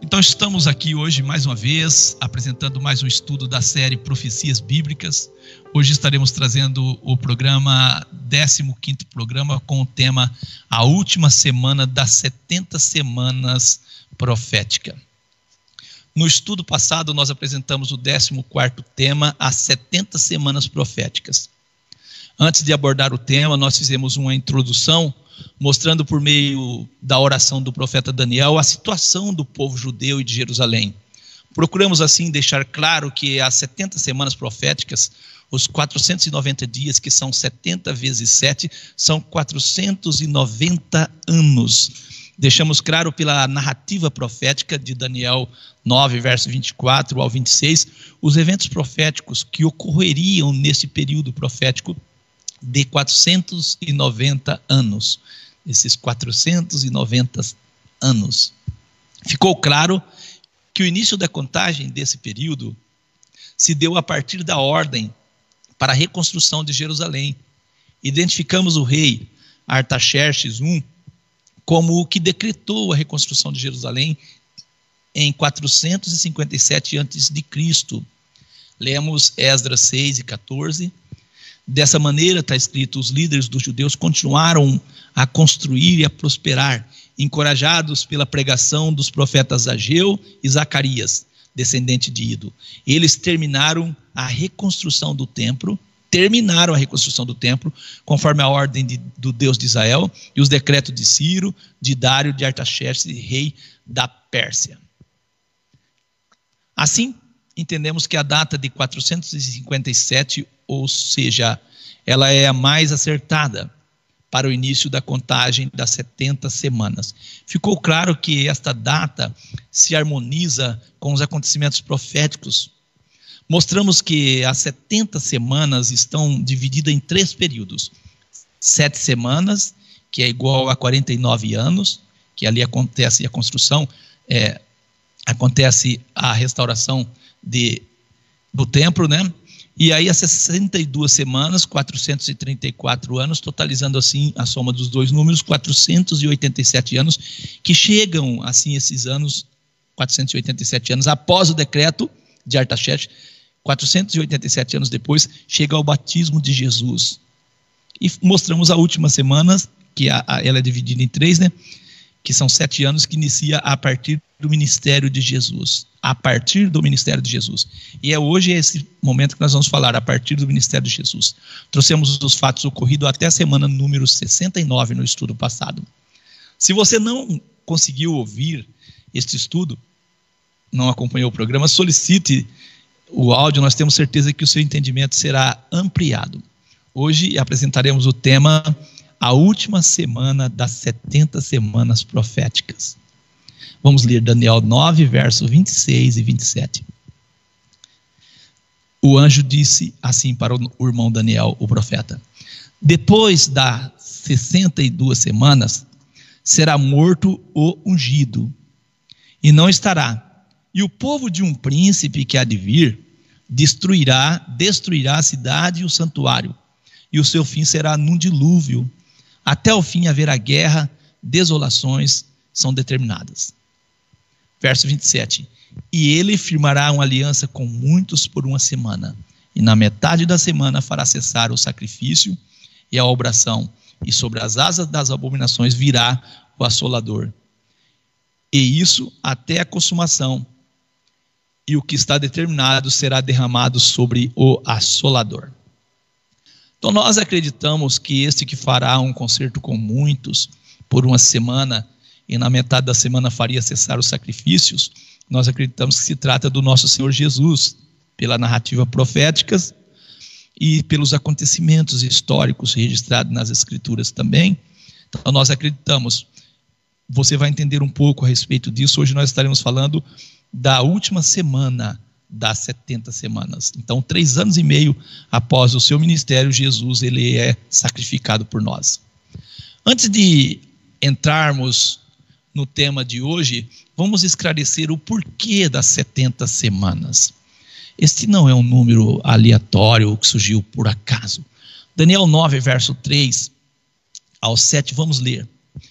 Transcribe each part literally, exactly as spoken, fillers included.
Então estamos aqui hoje mais uma vez, apresentando mais um estudo da série Profecias Bíblicas. Hoje estaremos trazendo o programa, décimo quinto programa, com o tema A Última Semana das setenta Semanas Profética. No estudo passado nós apresentamos o décimo quarto tema, As setenta Semanas Proféticas. Antes de abordar o tema, nós fizemos uma introdução mostrando por meio da oração do profeta Daniel a situação do povo judeu e de Jerusalém. Procuramos assim deixar claro que as setenta semanas proféticas, os quatrocentos e noventa dias, que são setenta vezes sete, são quatrocentos e noventa anos. Deixamos claro pela narrativa profética de Daniel nove, verso vinte e quatro ao vinte e seis, os eventos proféticos que ocorreriam nesse período profético de quatrocentos e noventa anos. Esses quatrocentos e noventa anos. Ficou claro que o início da contagem desse período se deu a partir da ordem para a reconstrução de Jerusalém. Identificamos o rei Artaxerxes I como o que decretou a reconstrução de Jerusalém em quatrocentos e cinquenta e sete antes de Cristo. Lemos Esdras seis e quatorze. Dessa maneira, está escrito, os líderes dos judeus continuaram a construir e a prosperar, encorajados pela pregação dos profetas Ageu e Zacarias, descendente de Ido. Eles terminaram a reconstrução do templo, terminaram a reconstrução do templo, conforme a ordem de, do Deus de Israel e os decretos de Ciro, de Dário, de Artaxerxes, rei da Pérsia. Assim, entendemos que a data de quatrocentos e cinquenta e sete, ou seja, ela é a mais acertada para o início da contagem das setenta semanas. Ficou claro que esta data se harmoniza com os acontecimentos proféticos. Mostramos que as setenta semanas estão divididas em três períodos. Sete semanas, que é igual a quarenta e nove anos, que ali acontece a construção, é, acontece a restauração de, do templo, né? E aí as sessenta e duas semanas, quatrocentos e trinta e quatro anos, totalizando assim a soma dos dois números, quatrocentos e oitenta e sete anos, que chegam assim esses anos, quatrocentos e oitenta e sete anos após o decreto de Artaxerxes, quatrocentos e oitenta e sete anos depois, chega ao batismo de Jesus. E mostramos a última semana, que a, a, ela é dividida em três, né? Que são sete anos, que inicia a partir do ministério de Jesus. A partir do ministério de Jesus. E é hoje esse momento que nós vamos falar, a partir do ministério de Jesus. Trouxemos os fatos ocorridos até a semana número sessenta e nove no estudo passado. Se você não conseguiu ouvir este estudo, não acompanhou o programa, solicite o áudio, nós temos certeza que o seu entendimento será ampliado. Hoje apresentaremos o tema A Última Semana das setenta Semanas Proféticas. Vamos ler Daniel nove, verso vinte e seis e vinte e sete. O anjo disse assim para o irmão Daniel, o profeta: depois das sessenta e duas semanas, será morto o ungido, e não estará. E o povo de um príncipe que há de vir destruirá, destruirá a cidade e o santuário, e o seu fim será num dilúvio. Até o fim haverá guerra, desolações são determinadas. Verso vinte e sete. E ele firmará uma aliança com muitos por uma semana, e na metade da semana fará cessar o sacrifício e a obração, e sobre as asas das abominações virá o assolador. E isso até a consumação, e o que está determinado será derramado sobre o assolador. Então nós acreditamos que este que fará um concerto com muitos por uma semana, e na metade da semana faria cessar os sacrifícios, nós acreditamos que se trata do nosso Senhor Jesus, pela narrativa profética e pelos acontecimentos históricos registrados nas Escrituras também. Então nós acreditamos, você vai entender um pouco a respeito disso. Hoje nós estaremos falando da última semana das setenta semanas. Então, três anos e meio após o seu ministério, Jesus ele é sacrificado por nós. Antes de entrarmos no tema de hoje, vamos esclarecer o porquê das setenta semanas. Este não é um número aleatório que surgiu por acaso. Daniel nove, verso três ao sete, vamos ler.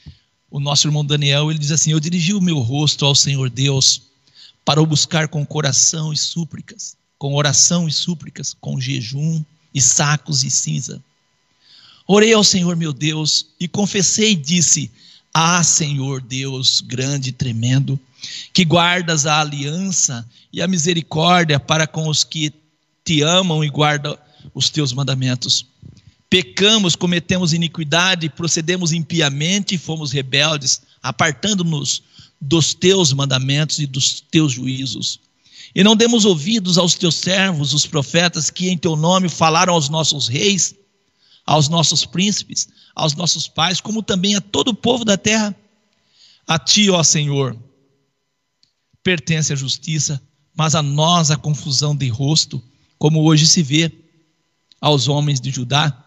o nosso irmão Daniel, ele diz assim: eu dirigi o meu rosto ao Senhor Deus para o buscar com coração e súplicas, com oração e súplicas, com jejum e sacos e cinza. Orei ao Senhor meu Deus e confessei e disse: ah, Senhor Deus grande e tremendo, que guardas a aliança e a misericórdia para com os que te amam e guardam os teus mandamentos. Pecamos, cometemos iniquidade, procedemos impiamente e fomos rebeldes, apartando-nos dos teus mandamentos e dos teus juízos. E não demos ouvidos aos teus servos, os profetas, que em teu nome falaram aos nossos reis, aos nossos príncipes, aos nossos pais, como também a todo o povo da terra. A ti, ó Senhor, pertence a justiça, mas a nós a confusão de rosto, como hoje se vê aos homens de Judá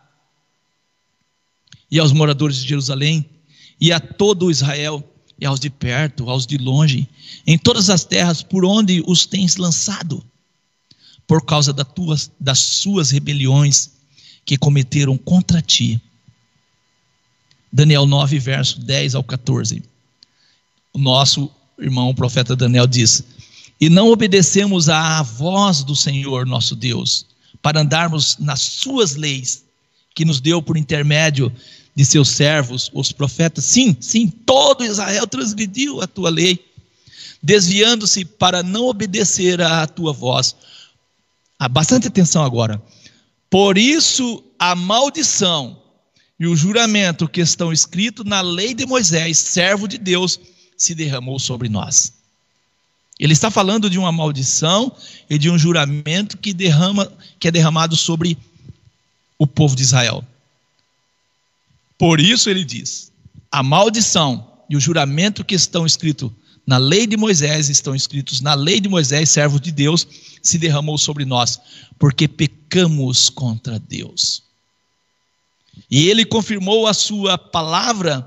e aos moradores de Jerusalém, e a todo Israel, e aos de perto, aos de longe, em todas as terras por onde os tens lançado, por causa das, tuas, das suas rebeliões que cometeram contra ti. Daniel nove, verso dez ao quatorze. O nosso irmão, o profeta Daniel, diz: e não obedecemos à voz do Senhor nosso Deus, para andarmos nas suas leis, que nos deu por intermédio de seus servos, os profetas. Sim, sim, todo Israel transgrediu a tua lei, desviando-se para não obedecer à tua voz. Ah, bastante atenção agora. Por isso a maldição e o juramento que estão escritos na lei de Moisés, servo de Deus, se derramou sobre nós. Ele está falando de uma maldição e de um juramento que, derrama, que é derramado sobre o povo de Israel. Por isso ele diz: a maldição e o juramento que estão escritos na lei de Moisés, estão escritos na lei de Moisés, servo de Deus, se derramou sobre nós, porque pecamos contra Deus. E ele confirmou a sua palavra,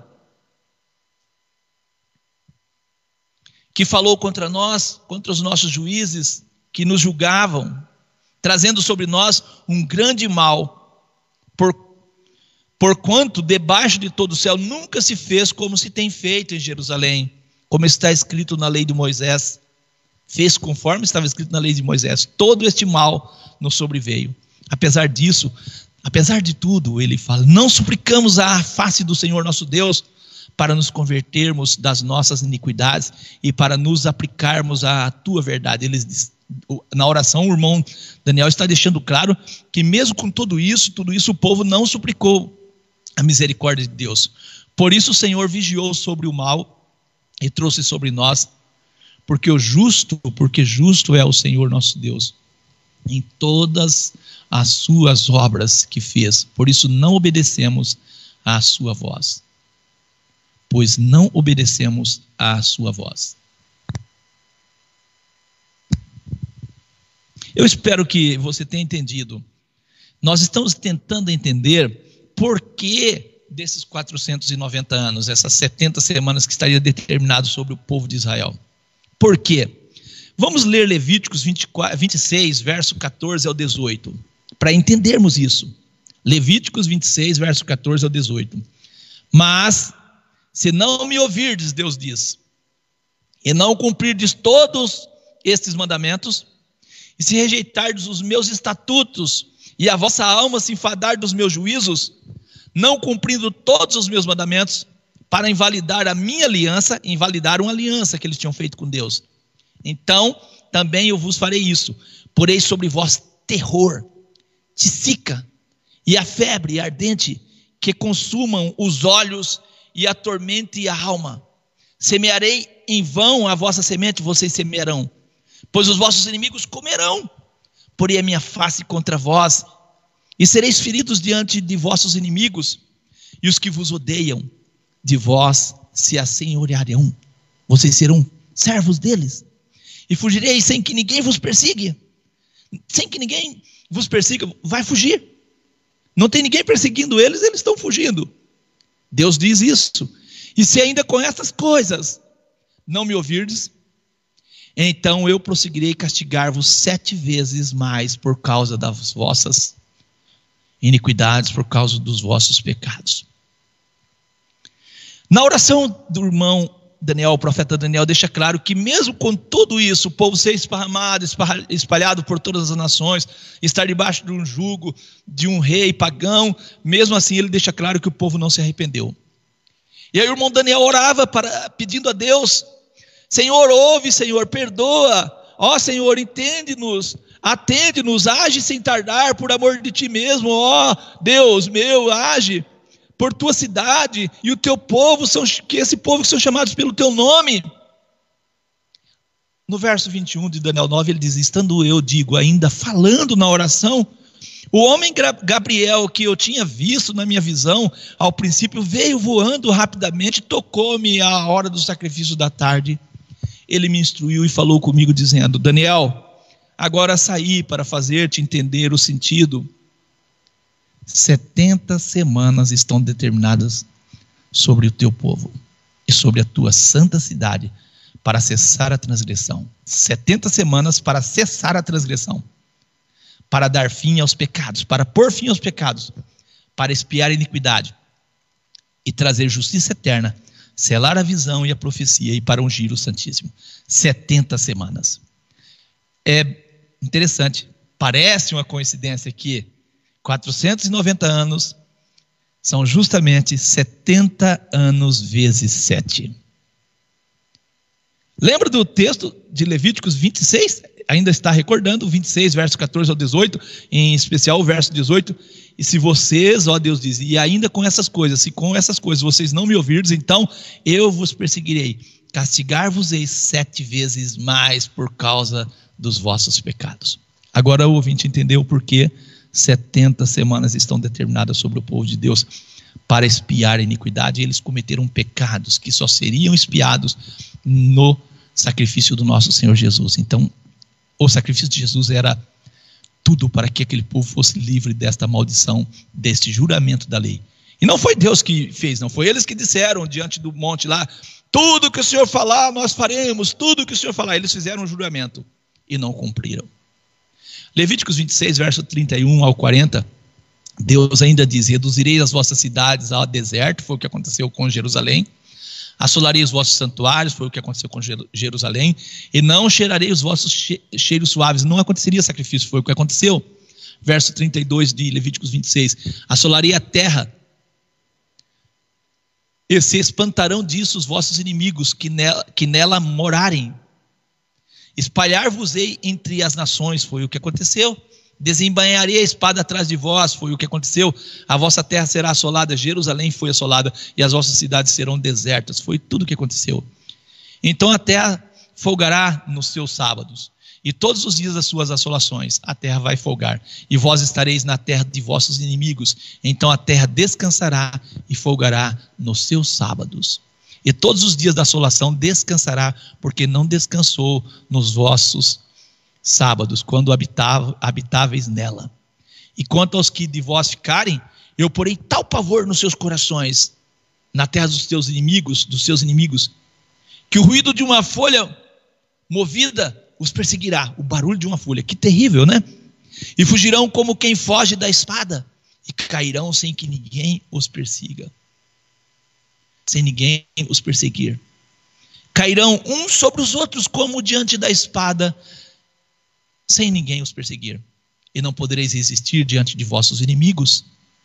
que falou contra nós, contra os nossos juízes, que nos julgavam, trazendo sobre nós um grande mal, por, porquanto debaixo de todo o céu nunca se fez como se tem feito em Jerusalém, como está escrito na lei de Moisés. Fez conforme estava escrito na lei de Moisés. Todo este mal nos sobreveio. Apesar disso, apesar de tudo, ele fala: não suplicamos à face do Senhor nosso Deus para nos convertermos das nossas iniquidades e para nos aplicarmos à tua verdade. Ele diz, na oração, o irmão Daniel está deixando claro que mesmo com tudo isso, tudo isso o povo não suplicou a misericórdia de Deus. Por isso o Senhor vigiou sobre o mal e trouxe sobre nós, porque o justo, porque justo é o Senhor nosso Deus, em todas as suas obras que fez. Por isso não obedecemos à sua voz, pois não obedecemos à sua voz. Eu espero que você tenha entendido. Nós estamos tentando entender por que desses quatrocentos e noventa anos, essas setenta semanas que estaria determinado sobre o povo de Israel. Por quê? Vamos ler Levíticos vinte e quatro, vinte e seis, verso quatorze ao dezoito, para entendermos isso. Levíticos vinte e seis, verso quatorze ao dezoito. Mas, se não me ouvirdes, Deus diz, e não cumprirdes todos estes mandamentos, e se rejeitardes os meus estatutos, e a vossa alma se enfadar dos meus juízos, não cumprindo todos os meus mandamentos, para invalidar a minha aliança, invalidar uma aliança que eles tinham feito com Deus, então também eu vos farei isso: porei sobre vós terror, tisica, e a febre ardente, que consumam os olhos e atormente a alma. Semearei em vão a vossa semente, vocês semearão, pois os vossos inimigos comerão. Porei a minha face contra vós, e sereis feridos diante de vossos inimigos, e os que vos odeiam de vós se assenhorearão. Vocês serão servos deles, e fugireis sem que ninguém vos persiga. Sem que ninguém vos persiga, vai fugir. Não tem ninguém perseguindo eles, eles estão fugindo. Deus diz isso. E se ainda com essas coisas não me ouvirdes, então eu prosseguirei castigar-vos sete vezes mais por causa das vossas iniquidades, por causa dos vossos pecados. Na oração do irmão Daniel, o profeta Daniel, deixa claro que mesmo com tudo isso, o povo ser esparramado, espalhado por todas as nações, estar debaixo de um jugo de um rei pagão, mesmo assim ele deixa claro que o povo não se arrependeu. E aí o irmão Daniel orava para, pedindo a Deus: Senhor, ouve, Senhor, perdoa, ó Senhor, entende-nos, atende-nos, age sem tardar, por amor de ti mesmo, ó Deus meu, age por tua cidade e o teu povo, são, que esse povo que são chamados pelo teu nome. No verso vinte e um de Daniel nove, ele diz: estando eu, digo, ainda falando na oração, o homem Gabriel, que eu tinha visto na minha visão, ao princípio veio voando rapidamente, tocou-me à hora do sacrifício da tarde. Ele me instruiu e falou comigo dizendo: Daniel, agora saí para fazer-te entender o sentido. setenta semanas estão determinadas sobre o teu povo e sobre a tua santa cidade para cessar a transgressão. setenta semanas para cessar a transgressão, para dar fim aos pecados, para pôr fim aos pecados, para expiar a iniquidade e trazer justiça eterna, selar a visão e a profecia e para ungir o Santíssimo. setenta semanas. É interessante, parece uma coincidência que quatrocentos e noventa anos são justamente setenta anos vezes sete. Lembra do texto de Levíticos vinte e seis? Ainda está recordando, vinte e seis, verso catorze ao dezoito, em especial o verso dezoito. E se vocês, ó Deus diz, e ainda com essas coisas, se com essas coisas vocês não me ouvirdes, então eu vos perseguirei, castigar-vos-ei sete vezes mais por causa dos vossos pecados. Agora o ouvinte entendeu por que setenta semanas estão determinadas sobre o povo de Deus para expiar a iniquidade. Eles cometeram pecados que só seriam expiados no sacrifício do nosso Senhor Jesus. Então, o sacrifício de Jesus era tudo para que aquele povo fosse livre desta maldição, deste juramento da lei. E não foi Deus que fez, não foi eles que disseram diante do monte lá: tudo que o Senhor falar nós faremos, tudo que o Senhor falar. Eles fizeram um juramento e não cumpriram. Levíticos vinte e seis, verso trinta e um ao quarenta, Deus ainda diz: reduzirei as vossas cidades ao deserto, foi o que aconteceu com Jerusalém. Assolarei os vossos santuários, foi o que aconteceu com Jerusalém. E não cheirarei os vossos cheiros suaves, não aconteceria sacrifício, foi o que aconteceu. Verso trinta e dois de Levíticos vinte e seis, assolarei a terra, e se espantarão disso os vossos inimigos que nela, que nela morarem. Espalhar-vos-ei entre as nações, foi o que aconteceu. Desembainharei a espada atrás de vós, foi o que aconteceu. A vossa terra será assolada, Jerusalém foi assolada, e as vossas cidades serão desertas, foi tudo o que aconteceu. Então a terra folgará nos seus sábados, e todos os dias das suas assolações a terra vai folgar, e vós estareis na terra de vossos inimigos. Então a terra descansará e folgará nos seus sábados. E todos os dias da assolação descansará, porque não descansou nos vossos sábados, quando habitava, habitáveis nela. E quanto aos que de vós ficarem, eu porei tal pavor nos seus corações, na terra dos teus inimigos, dos seus inimigos, que o ruído de uma folha movida os perseguirá. O barulho de uma folha, que terrível, né? E fugirão como quem foge da espada, e cairão sem que ninguém os persiga. Sem ninguém os perseguir. Cairão uns sobre os outros como diante da espada, sem ninguém os perseguir. E não podereis resistir diante de vossos inimigos.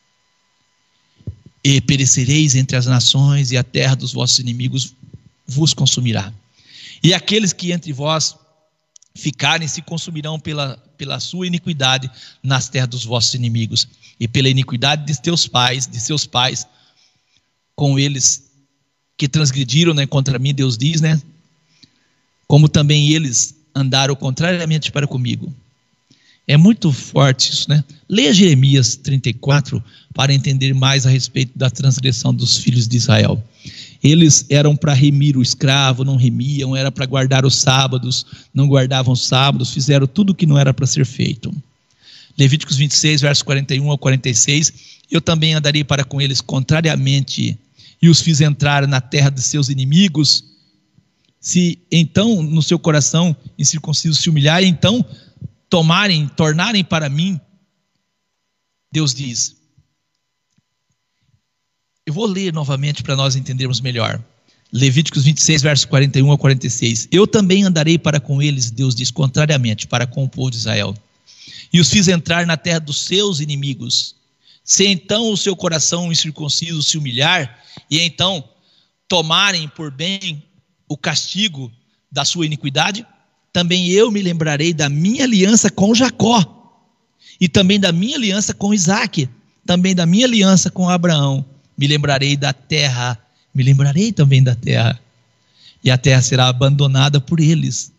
E perecereis entre as nações, e a terra dos vossos inimigos vos consumirá. E aqueles que entre vós ficarem se consumirão pela, pela sua iniquidade nas terras dos vossos inimigos, e pela iniquidade de teus pais, de seus pais, com eles que transgrediram, né, contra mim, Deus diz, né? Como também eles andaram contrariamente para comigo. É muito forte isso, né? Leia Jeremias trinta e quatro para entender mais a respeito da transgressão dos filhos de Israel. Eles eram para remir o escravo, não remiam, era para guardar os sábados, não guardavam os sábados, fizeram tudo o que não era para ser feito. Levíticos vinte e seis, versos quarenta e um ao quarenta e seis, eu também andarei para com eles contrariamente, e os fiz entrar na terra de seus inimigos. Se então no seu coração incircunciso se humilharem, então tomarem, tornarem para mim, Deus diz, Eu vou ler novamente para nós entendermos melhor. Levíticos vinte e seis, versos quarenta e um a quarenta e seis. Eu também andarei para com eles, Deus diz, contrariamente, para com o povo de Israel. E os fiz entrar na terra dos seus inimigos. Se então o seu coração incircunciso se humilhar, e então tomarem por bem o castigo da sua iniquidade, também eu me lembrarei da minha aliança com Jacó, e também da minha aliança com Isaque, também da minha aliança com Abraão. Me lembrarei da terra, me lembrarei também da terra, e a terra será abandonada por eles,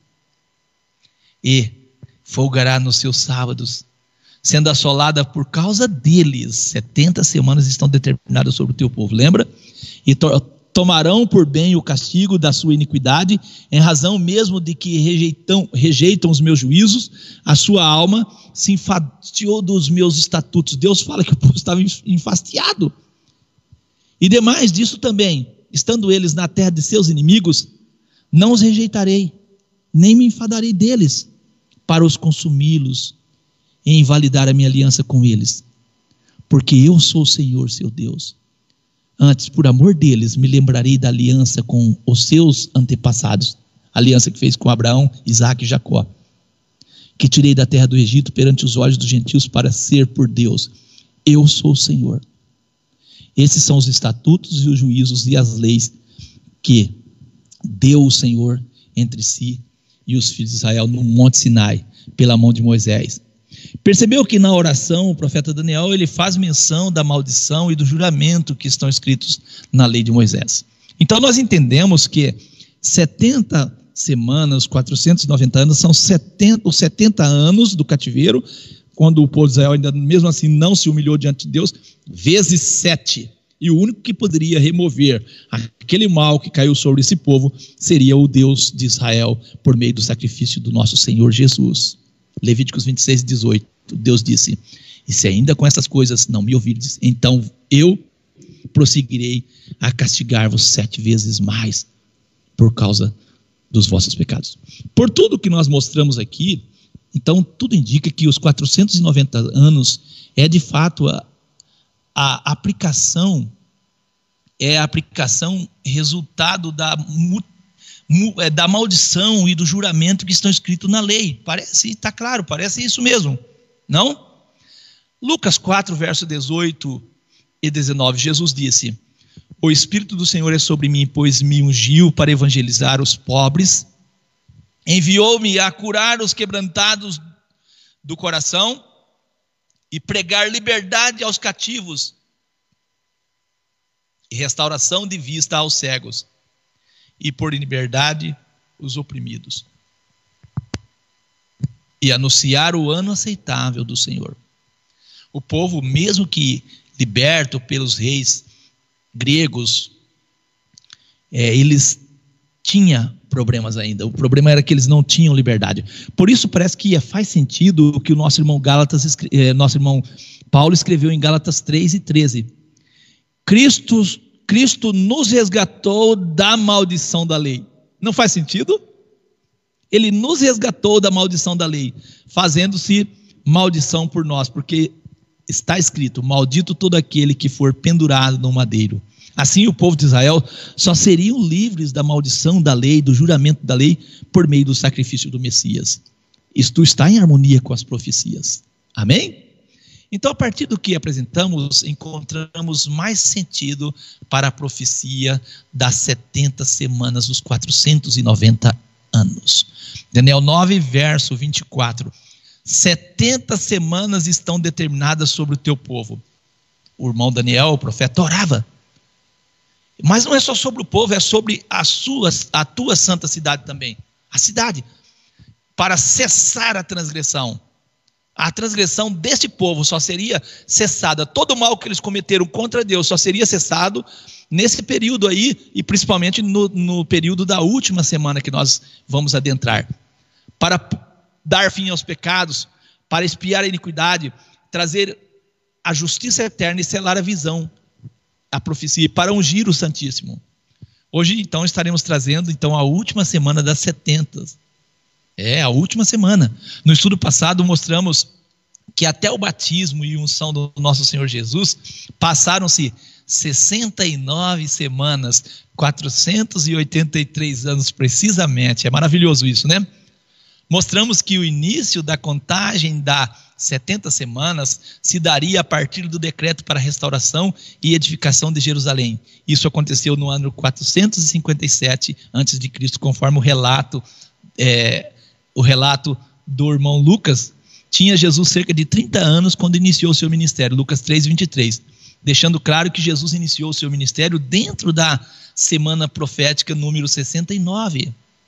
e folgará nos seus sábados, sendo assolada por causa deles. setenta semanas estão determinadas sobre o teu povo, lembra? E to tomarão por bem o castigo da sua iniquidade, em razão mesmo de que rejeitam, rejeitam os meus juízos. A sua alma se enfastiou dos meus estatutos. Deus fala que o povo estava enfastiado. E demais disso também, estando eles na terra de seus inimigos, não os rejeitarei, nem me enfadarei deles, para os consumi-los e invalidar a minha aliança com eles, porque eu sou o Senhor, seu Deus. Antes, por amor deles, me lembrarei da aliança com os seus antepassados, a aliança que fez com Abraão, Isaque e Jacó, que tirei da terra do Egito perante os olhos dos gentios para ser por Deus. Eu sou o Senhor. Esses são os estatutos e os juízos e as leis que deu o Senhor entre si e os filhos de Israel no Monte Sinai, pela mão de Moisés. Percebeu que na oração o profeta Daniel ele faz menção da maldição e do juramento que estão escritos na lei de Moisés. Então nós entendemos que setenta semanas, quatrocentos e noventa anos, são setenta, os setenta anos do cativeiro, quando o povo de Israel ainda mesmo assim não se humilhou diante de Deus, vezes sete. E o único que poderia remover aquele mal que caiu sobre esse povo seria o Deus de Israel, por meio do sacrifício do nosso Senhor Jesus. Levíticos vinte e seis, dezoito, Deus disse: e se ainda com essas coisas não me ouvirdes, então eu prosseguirei a castigar-vos sete vezes mais por causa dos vossos pecados. Por tudo que nós mostramos aqui, então tudo indica que os quatrocentos e noventa anos é de fato a, a aplicação, é a aplicação resultado da da maldição e do juramento que estão escritos na lei. Parece, está claro, parece isso mesmo, não? Lucas quatro, verso dezoito e dezenove, Jesus disse: o Espírito do Senhor é sobre mim, pois me ungiu para evangelizar os pobres, enviou-me a curar os quebrantados do coração e pregar liberdade aos cativos e restauração de vista aos cegos, e por liberdade os oprimidos, e anunciar o ano aceitável do Senhor. O povo, mesmo que liberto pelos reis gregos, é, eles tinham problemas ainda. O problema era que eles não tinham liberdade. Por isso parece que faz sentido o que o nosso irmão Gálatas, é, nosso irmão Paulo escreveu em Gálatas três e treze. Cristo Cristo nos resgatou da maldição da lei. Não faz sentido? Ele nos resgatou da maldição da lei, fazendo-se maldição por nós, porque está escrito: maldito todo aquele que for pendurado no madeiro. Assim o povo de Israel só seriam livres da maldição da lei, do juramento da lei, por meio do sacrifício do Messias. Isto está em harmonia com as profecias. Amém? Então, a partir do que apresentamos, encontramos mais sentido para a profecia das setenta semanas, dos quatrocentos e noventa anos. Daniel nove, verso vinte e quatro. setenta semanas estão determinadas sobre o teu povo. O irmão Daniel, o profeta, orava. Mas não é só sobre o povo, é sobre a, sua, a tua santa cidade também. A cidade. Para cessar a transgressão. A transgressão deste povo só seria cessada, todo o mal que eles cometeram contra Deus só seria cessado nesse período aí, e principalmente no, no período da última semana que nós vamos adentrar, para dar fim aos pecados, para expiar a iniquidade, trazer a justiça eterna e selar a visão, a profecia, para ungir o Santíssimo. Hoje então estaremos trazendo então a última semana das setenta. É, a última semana. No estudo passado mostramos que até o batismo e unção do nosso Senhor Jesus, passaram-se sessenta e nove semanas, quatrocentos e oitenta e três anos precisamente. É maravilhoso isso, né? Mostramos que o início da contagem das setenta semanas se daria a partir do decreto para a restauração e edificação de Jerusalém. Isso aconteceu no ano quatrocentos e cinquenta e sete antes de Cristo, conforme o relato, é, o relato do irmão Lucas. Tinha Jesus cerca de trinta anos quando iniciou o seu ministério, Lucas três, vinte e três, deixando claro que Jesus iniciou o seu ministério dentro da semana profética número sessenta e nove.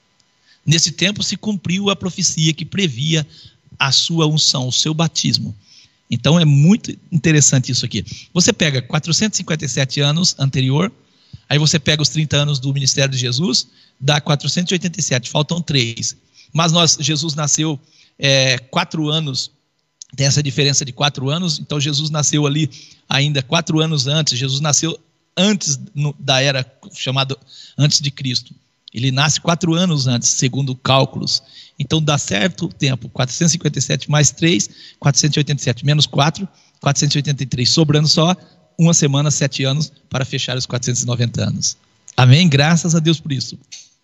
Nesse tempo se cumpriu a profecia que previa a sua unção, o seu batismo. Então é muito interessante isso aqui. Você pega quatrocentos e cinquenta e sete anos anterior, aí você pega os trinta anos do ministério de Jesus, dá quatrocentos e oitenta e sete, faltam três. Mas nós, Jesus nasceu é, quatro anos, tem essa diferença de quatro anos, então Jesus nasceu ali ainda quatro anos antes, Jesus nasceu antes no, da era chamada antes de Cristo. Ele nasce quatro anos antes, segundo cálculos. Então dá certo o tempo, quatrocentos e cinquenta e sete mais três, quatrocentos e oitenta e sete menos quatro, quatrocentos e oitenta e três, sobrando só uma semana, sete anos, para fechar os quatrocentos e noventa anos. Amém? Graças a Deus por isso.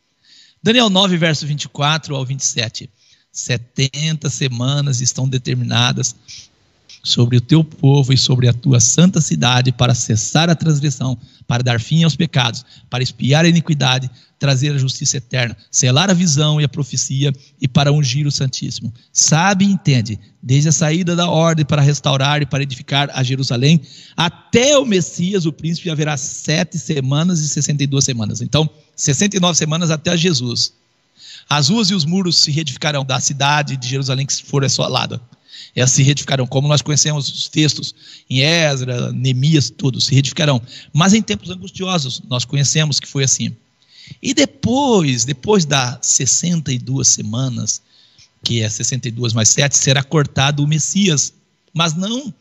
Daniel nove, verso vinte e quatro ao vinte e sete. setenta semanas estão determinadas sobre o teu povo e sobre a tua santa cidade para cessar a transgressão, para dar fim aos pecados, para expiar a iniquidade, trazer a justiça eterna, selar a visão e a profecia e para ungir o Santíssimo. Sabe e entende, desde a saída da ordem para restaurar e para edificar a Jerusalém, até o Messias, o príncipe, haverá sete semanas e sessenta e duas semanas. Então, sessenta e nove semanas até Jesus. As ruas e os muros se reedificarão da cidade de Jerusalém que for assolada. Elas se reedificarão, como nós conhecemos os textos em Esdras, Neemias, tudo, se reedificarão. Mas em tempos angustiosos, nós conhecemos que foi assim. E depois, depois das sessenta e duas semanas, que é sessenta e duas mais sete, será cortado o Messias, mas não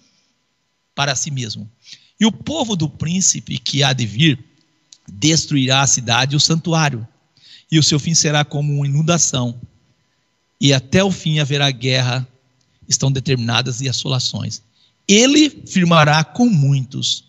para si mesmo. E o povo do príncipe que há de vir destruirá a cidade e o santuário, e o seu fim será como uma inundação, e até o fim haverá guerra, estão determinadas e assolações. Ele firmará com muitos,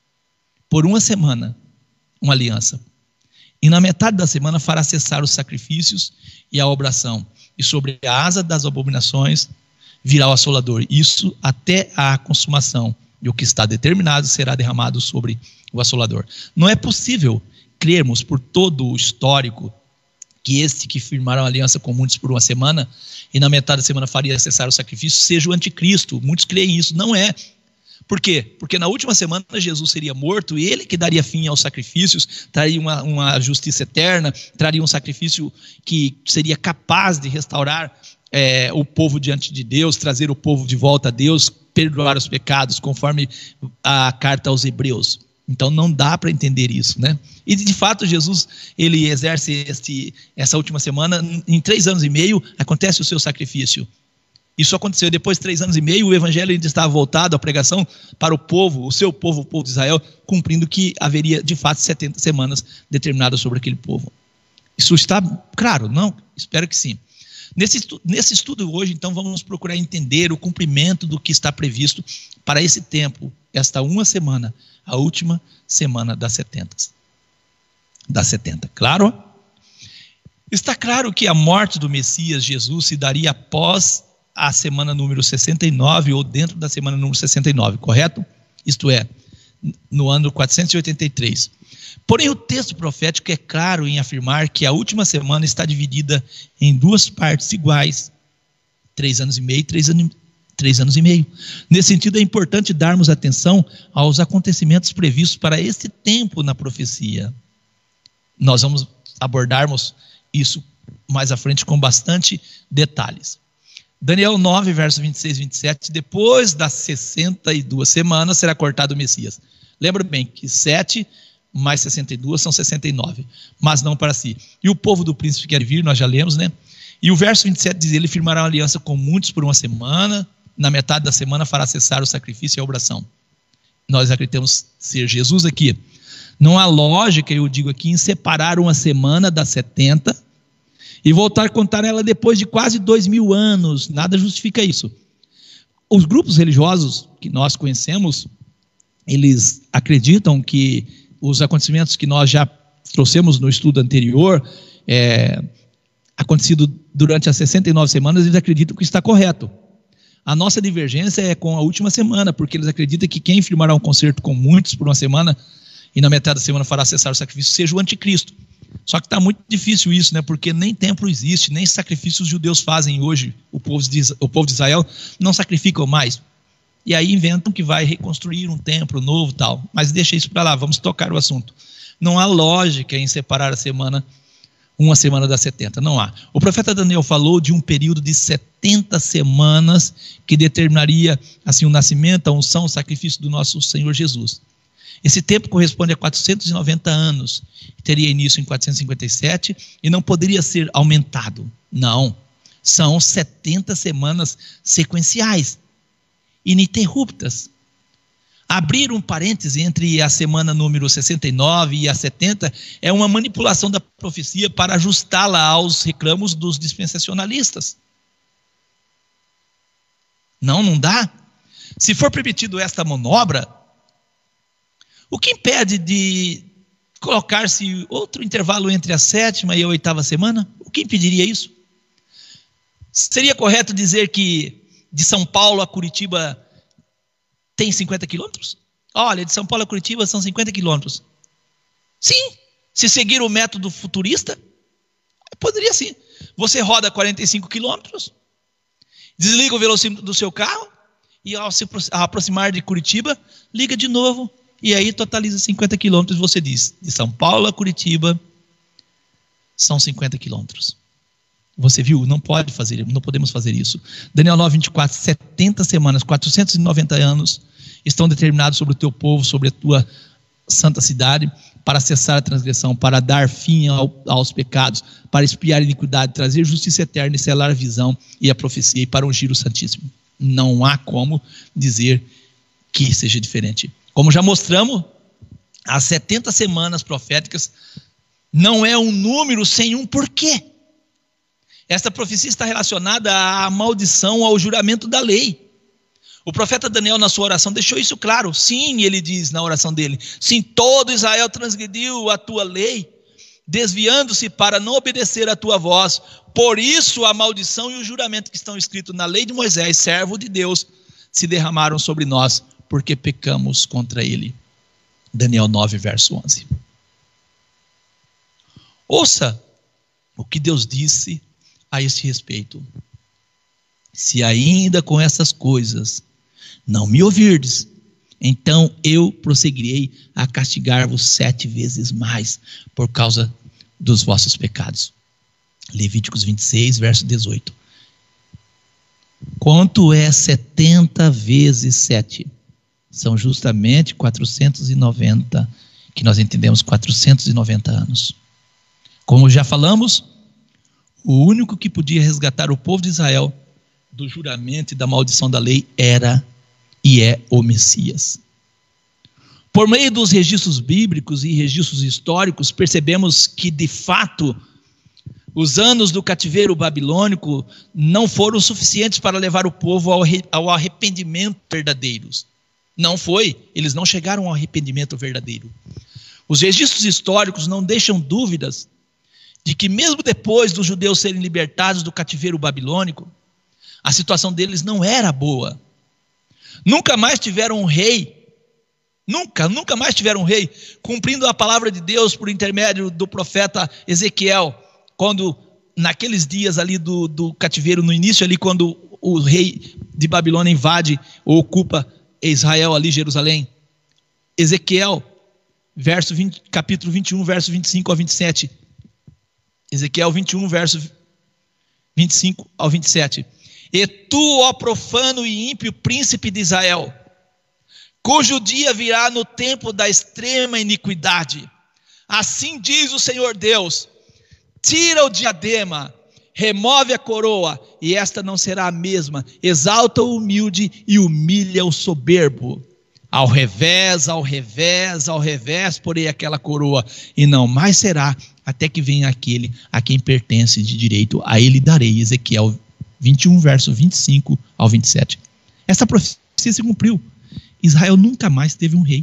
por uma semana, uma aliança. E na metade da semana fará cessar os sacrifícios e a obração. E sobre a asa das abominações virá o assolador. Isso até a consumação. E o que está determinado será derramado sobre o assolador. Não é possível crermos por todo o histórico que este que firmaram aliança com muitos por uma semana e na metade da semana faria cessar o sacrifício seja o anticristo. Muitos creem isso. Não é. Por quê? Porque na última semana Jesus seria morto e ele que daria fim aos sacrifícios, traria uma, uma justiça eterna, traria um sacrifício que seria capaz de restaurar é, o povo diante de Deus, trazer o povo de volta a Deus, perdoar os pecados, conforme a carta aos Hebreus. Então não dá para entender isso, né? E de fato Jesus, ele exerce este, essa última semana, em três anos e meio, acontece o seu sacrifício. Isso aconteceu depois de três anos e meio, o evangelho ainda estava voltado à pregação para o povo, o seu povo, o povo de Israel, cumprindo que haveria de fato setenta semanas determinadas sobre aquele povo. Isso está claro, não? Espero que sim. Nesse estudo, nesse estudo hoje, então, vamos procurar entender o cumprimento do que está previsto para esse tempo, esta uma semana, a última semana das setenta. Das setenta, claro? Está claro que a morte do Messias Jesus se daria após a semana número sessenta e nove ou dentro da semana número sessenta e nove, correto? Isto é, no ano quatrocentos e oitenta e três. Porém, o texto profético é claro em afirmar que a última semana está dividida em duas partes iguais, três anos e meio, três anos, três anos e meio. Nesse sentido, é importante darmos atenção aos acontecimentos previstos para esse tempo na profecia. Nós vamos abordarmos isso mais à frente com bastante detalhes. Daniel nove, versos vinte e seis e vinte e sete, depois das sessenta e duas semanas será cortado o Messias. Lembra bem que sete mais sessenta e duas são sessenta e nove, mas não para si. E o povo do príncipe quer vir, nós já lemos, né? E o verso vinte e sete diz, ele firmará uma aliança com muitos por uma semana, na metade da semana fará cessar o sacrifício e a oração. Nós acreditamos ser Jesus aqui. Não há lógica, eu digo aqui, em separar uma semana das setenta e voltar a contar ela depois de quase dois mil anos. Nada justifica isso. os grupos religiosos que nós conhecemos, eles acreditam que os acontecimentos que nós já trouxemos no estudo anterior, é, acontecido durante as sessenta e nove semanas, eles acreditam que está correto. A nossa divergência é com a última semana, porque eles acreditam que quem firmará um concerto com muitos por uma semana e na metade da semana fará cessar o sacrifício seja o anticristo. Só que está muito difícil isso, né? Porque nem templo existe, nem sacrifícios os judeus fazem hoje. O povo de, o povo de Israel não sacrificam mais. E aí inventam que vai reconstruir um templo novo e tal. Mas deixa isso para lá, vamos tocar o assunto. Não há lógica em separar a semana, uma semana das setenta, não há. O profeta Daniel falou de um período de setenta semanas que determinaria assim, o nascimento, a unção, o sacrifício do nosso Senhor Jesus. Esse tempo corresponde a quatrocentos e noventa anos, teria início em quatrocentos e cinquenta e sete e não poderia ser aumentado. Não, são setenta semanas sequenciais, ininterruptas. Abrir um parêntese entre a semana número sessenta e nove e a setenta é uma manipulação da profecia para ajustá-la aos reclamos dos dispensacionalistas. Não, não dá. Se for permitido esta manobra, o que impede de colocar-se outro intervalo entre a sétima e a oitava semana? O que impediria isso? Seria correto dizer que de São Paulo a Curitiba tem cinquenta quilômetros? Olha, de São Paulo a Curitiba são cinquenta quilômetros. Sim, se seguir o método futurista, poderia sim. Você roda quarenta e cinco quilômetros, desliga o velocímetro do seu carro e ao se aproximar de Curitiba, liga de novo e aí totaliza cinquenta quilômetros. Você diz, de São Paulo a Curitiba são cinquenta quilômetros. Você viu? Não pode fazer, não podemos fazer isso. Daniel nove, vinte e quatro, setenta semanas, quatrocentos e noventa anos estão determinados sobre o teu povo, sobre a tua santa cidade, para cessar a transgressão, para dar fim ao, aos pecados, para expiar a iniquidade, trazer justiça eterna e selar a visão e a profecia e para ungir o Santíssimo. Não há como dizer que seja diferente. Como já mostramos, as setenta semanas proféticas não é um número sem um porquê. Esta profecia está relacionada à maldição, ao juramento da lei. O profeta Daniel, na sua oração, deixou isso claro. Sim, ele diz na oração dele, sim, todo Israel transgrediu a tua lei, desviando-se para não obedecer a tua voz. Por isso a maldição e o juramento que estão escritos na lei de Moisés, servo de Deus, se derramaram sobre nós, porque pecamos contra ele. Daniel nove, verso onze. Ouça o que Deus disse a este respeito. Se ainda com essas coisas não me ouvirdes, então eu prosseguirei a castigar-vos sete vezes mais por causa dos vossos pecados. Levíticos vinte e seis, verso dezoito. Quanto é setenta vezes sete? São justamente quatrocentos e noventa, que nós entendemos quatrocentos e noventa anos. Como já falamos, o único que podia resgatar o povo de Israel do juramento e da maldição da lei era e é o Messias. Por meio dos registros bíblicos e registros históricos, percebemos que, de fato, os anos do cativeiro babilônico não foram suficientes para levar o povo ao arrependimento verdadeiro. Não foi, eles não chegaram ao arrependimento verdadeiro. Os registros históricos não deixam dúvidas de que mesmo depois dos judeus serem libertados do cativeiro babilônico, a situação deles não era boa. Nunca mais tiveram um rei, nunca, nunca mais tiveram um rei, cumprindo a palavra de Deus por intermédio do profeta Ezequiel, quando, naqueles dias ali do, do cativeiro, no início ali, quando o rei de Babilônia invade ou ocupa Israel ali, Jerusalém. Ezequiel, verso vinte, capítulo vinte e um, verso vinte e cinco ao vinte e sete. Ezequiel vinte e um, verso vinte e cinco ao vinte e sete. E tu, ó profano e ímpio príncipe de Israel, cujo dia virá no tempo da extrema iniquidade, assim diz o Senhor Deus: tira o diadema, remove a coroa, e esta não será a mesma, exalta o humilde e humilha o soberbo. Ao revés, ao revés, ao revés, porém aquela coroa, e não mais será, até que venha aquele a quem pertence de direito, a ele darei. Ezequiel vinte e um, verso vinte e cinco ao vinte e sete. Essa profecia se cumpriu. Israel nunca mais teve um rei.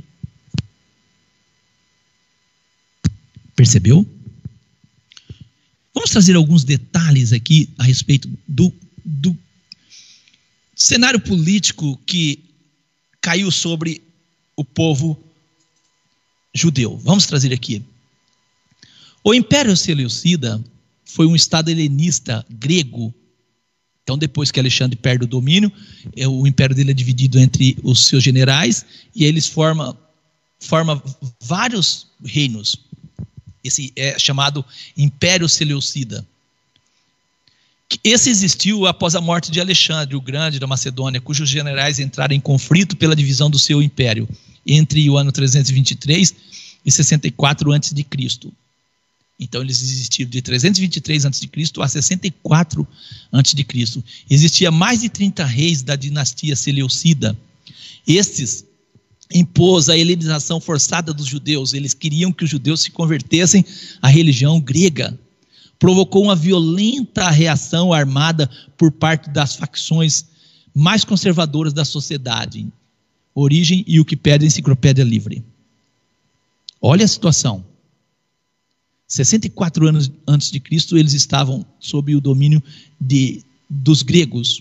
Percebeu? Vamos trazer alguns detalhes aqui a respeito do, do cenário político que caiu sobre o povo judeu. Vamos trazer aqui. O Império Seleucida foi um estado helenista grego. Então, depois que Alexandre perde o domínio, o império dele é dividido entre os seus generais e eles formam forma vários reinos. Esse é chamado Império Seleucida. Esse existiu após a morte de Alexandre o Grande da Macedônia, cujos generais entraram em conflito pela divisão do seu império entre o ano trezentos e vinte e três e sessenta e quatro antes de Cristo. Então eles existiram de trezentos e vinte e três antes de Cristo a sessenta e quatro antes de Cristo. Existia mais de trinta reis da dinastia Seleucida. Estes impôs a helenização forçada dos judeus. Eles queriam que os judeus se convertessem à religião grega. Provocou uma violenta reação armada por parte das facções mais conservadoras da sociedade. Origem e Wikipédia, Enciclopédia Livre. Olha a situação. sessenta e quatro anos antes de Cristo, eles estavam sob o domínio de, dos gregos.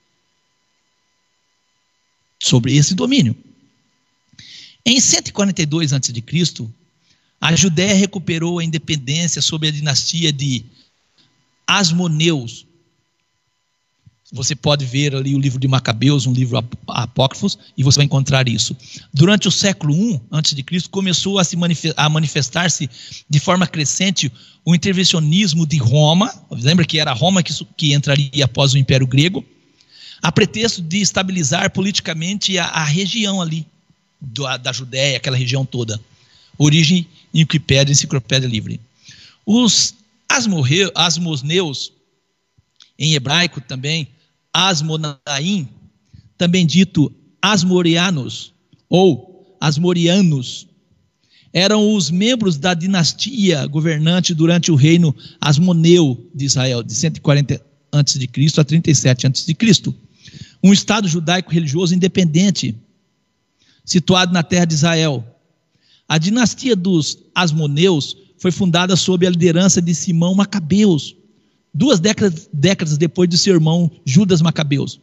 Sobre esse domínio. Em cento e quarenta e dois antes de Cristo, a Judéia recuperou a independência sob a dinastia de Asmoneus. Você pode ver ali o livro de Macabeus, um livro apócrifo, e você vai encontrar isso. Durante o século I antes de Cristo, começou a, se manifestar, a manifestar-se de forma crescente o intervencionismo de Roma. Lembra que era Roma que, que entraria após o Império Grego, a pretexto de estabilizar politicamente a, a região ali, da, da Judéia, aquela região toda. Origem em Wikipédia, Enciclopédia Livre. Os asmorre, asmoneus, em hebraico também, Asmonaim, também dito Asmoreanos ou Asmorianos, eram os membros da dinastia governante durante o reino Asmoneu de Israel, de cento e quarenta antes de Cristo a trinta e sete antes de Cristo. Um estado judaico religioso independente, situado na terra de Israel. A dinastia dos Asmoneus foi fundada sob a liderança de Simão Macabeus, duas décadas, décadas depois de seu irmão Judas Macabeus.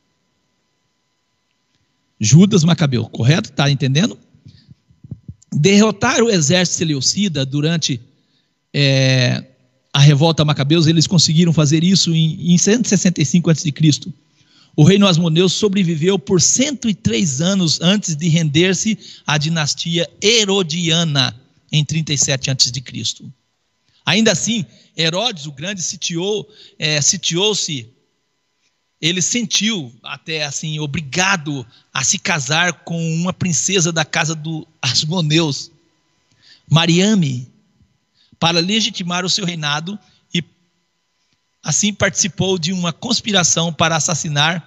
Judas Macabeu, correto? Está entendendo? Derrotar o exército seleucida durante é, a revolta Macabeus, eles conseguiram fazer isso em, em cento e sessenta e cinco antes de Cristo. O reino Asmoneu sobreviveu por cento e três anos antes de render-se à dinastia Herodiana, em trinta e sete antes de Cristo. Ainda assim, Herodes o Grande sitiou, é, sitiou-se, ele sentiu até assim, obrigado a se casar com uma princesa da casa dos Asmoneus, Mariame, para legitimar o seu reinado, e assim participou de uma conspiração para assassinar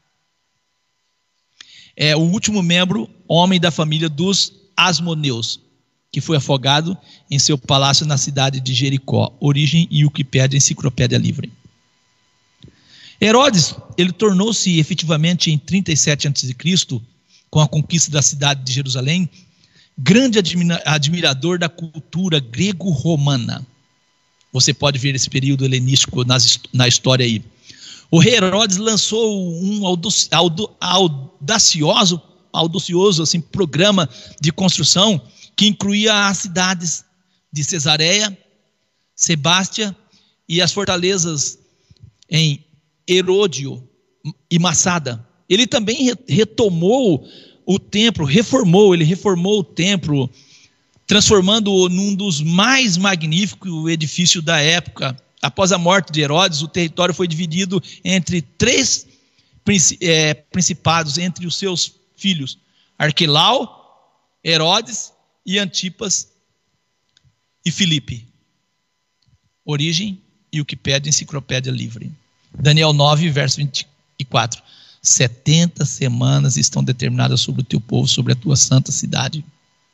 é, o último membro, homem da família dos Asmoneus, que foi afogado em seu palácio na cidade de Jericó. Origem e Wikipédia, Enciclopédia Livre. Herodes, ele tornou-se efetivamente em trinta e sete antes de Cristo, com a conquista da cidade de Jerusalém, grande admira- admirador da cultura grego-romana. Você pode ver esse período helenístico nas, na história aí. O rei Herodes lançou um audaci- audacioso, audacioso assim, programa de construção que incluía as cidades de Cesareia, Sebástia e as fortalezas em Heródio e Massada. Ele também retomou o templo, reformou, ele reformou o templo, transformando-o num dos mais magníficos edifícios da época. Após a morte de Herodes, o território foi dividido entre três é, principados, entre os seus filhos, Arquelau, Herodes e Antipas e Filipe. Origem e Wikipédia, Enciclopédia Livre. Daniel nove, verso vinte e quatro. setenta semanas estão determinadas sobre o teu povo, sobre a tua santa cidade.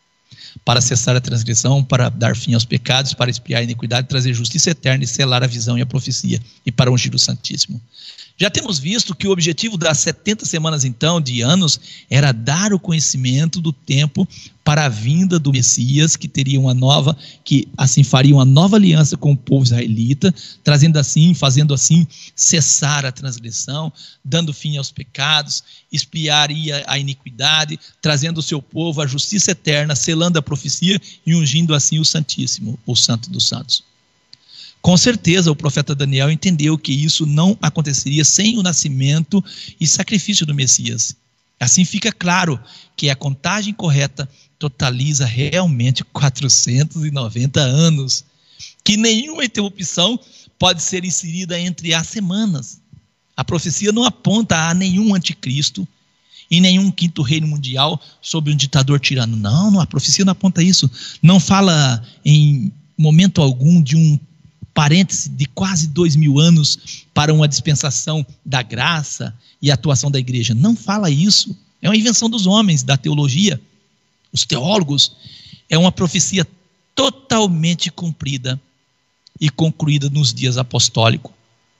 para cessar a transgressão, para dar fim aos pecados, para expiar a iniquidade, trazer justiça eterna e selar a visão e a profecia, e para ungir o Santíssimo. Já temos visto que o objetivo das setenta semanas, então, de anos, era dar o conhecimento do tempo para a vinda do Messias, que teria uma nova, que assim faria uma nova aliança com o povo israelita, trazendo assim, fazendo assim, cessar a transgressão, dando fim aos pecados, expiaria a iniquidade, trazendo o seu povo a justiça eterna, selando a profecia e ungindo assim o Santíssimo, o Santo dos Santos. Com certeza o profeta Daniel entendeu que isso não aconteceria sem o nascimento e sacrifício do Messias. Assim fica claro que a contagem correta totaliza realmente quatrocentos e noventa anos, que nenhuma interrupção pode ser inserida entre as semanas. A profecia não aponta a nenhum anticristo e nenhum quinto reino mundial sobre um ditador tirano. Não, não, a profecia não aponta isso. Não fala em momento algum de um parêntese de quase dois mil anos para uma dispensação da graça e atuação da igreja. Não fala isso. É uma invenção dos homens, da teologia, os teólogos. É uma profecia totalmente cumprida e concluída nos dias apostólicos.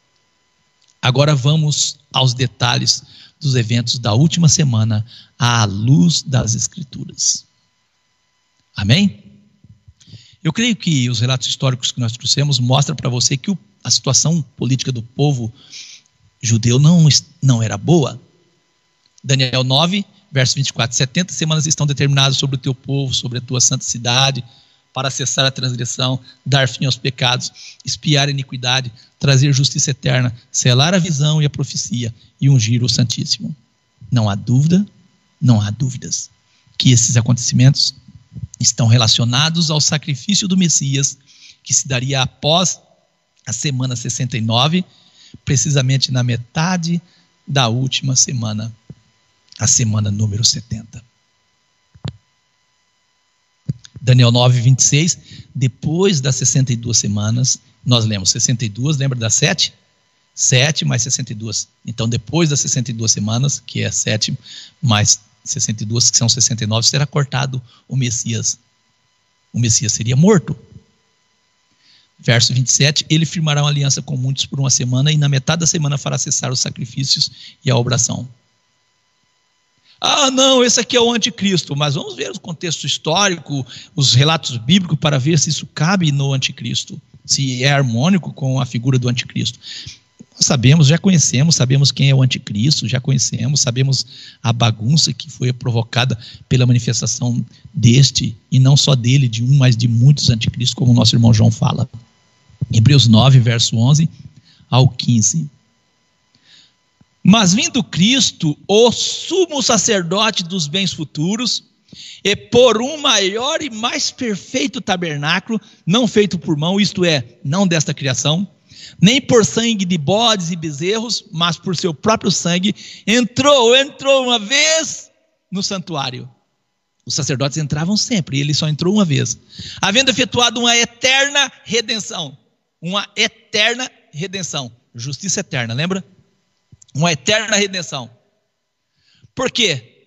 Agora vamos aos detalhes dos eventos da última semana à luz das Escrituras. Amém? Eu creio que os relatos históricos que nós trouxemos mostram para você que o, a situação política do povo judeu não, não era boa. Daniel nove, verso vinte e quatro. setenta semanas estão determinadas sobre o teu povo, sobre a tua santa cidade, para cessar a transgressão, dar fim aos pecados, expiar a iniquidade, trazer justiça eterna, selar a visão e a profecia e ungir o Santíssimo. Não há dúvida, não há dúvidas que esses acontecimentos estão relacionados ao sacrifício do Messias, que se daria após a semana sessenta e nove, precisamente na metade da última semana, a semana número setenta. Daniel nove, vinte e seis, depois das sessenta e duas semanas, nós lemos sessenta e duas, lembra das sete? sete mais sessenta e duas. Então, depois das sessenta e duas semanas, que é sete mais sessenta e duas, que são sessenta e nove, será cortado o Messias. O Messias seria morto. Verso vinte e sete, ele firmará uma aliança com muitos por uma semana e na metade da semana fará cessar os sacrifícios e a obração. Ah, não, esse aqui é o anticristo, mas vamos ver o contexto histórico, os relatos bíblicos para ver se isso cabe no anticristo, se é harmônico com a figura do anticristo. Nós sabemos, já conhecemos, sabemos quem é o anticristo, já conhecemos, sabemos a bagunça que foi provocada pela manifestação deste, e não só dele, de um, mas de muitos anticristos, como o nosso irmão João fala. Hebreus nove, verso onze ao quinze. Mas vindo Cristo, o sumo sacerdote dos bens futuros, e por um maior e mais perfeito tabernáculo, não feito por mão, isto é, não desta criação, nem por sangue de bodes e bezerros, mas por seu próprio sangue, entrou, entrou uma vez no santuário. Os sacerdotes entravam sempre, e ele só entrou uma vez, havendo efetuado uma eterna redenção, uma eterna redenção, justiça eterna, lembra? Uma eterna redenção. Por quê?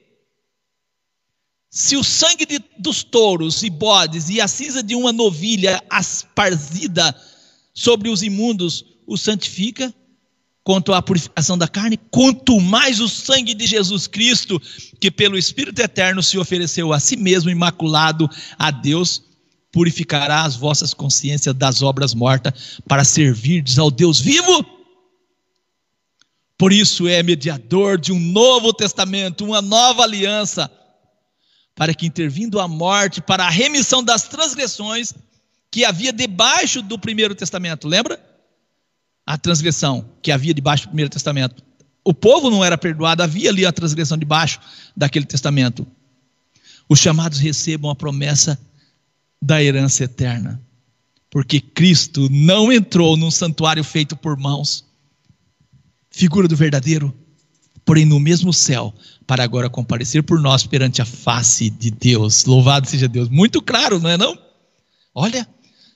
Se o sangue de, dos touros e bodes e a cinza de uma novilha esparzida sobre os imundos o santifica, quanto à purificação da carne, quanto mais o sangue de Jesus Cristo, que pelo Espírito Eterno se ofereceu a si mesmo imaculado a Deus, purificará as vossas consciências das obras mortas, para servirdes ao Deus vivo. Por isso é mediador de um novo testamento, uma nova aliança, para que intervindo a morte, para a remissão das transgressões que havia debaixo do primeiro testamento, lembra? A transgressão que havia debaixo do primeiro testamento. O povo não era perdoado, havia ali a transgressão debaixo daquele testamento. Os chamados recebam a promessa da herança eterna, porque Cristo não entrou num santuário feito por mãos, figura do verdadeiro, porém no mesmo céu, para agora comparecer por nós perante a face de Deus. Louvado seja Deus. Muito claro, não é não? Olha,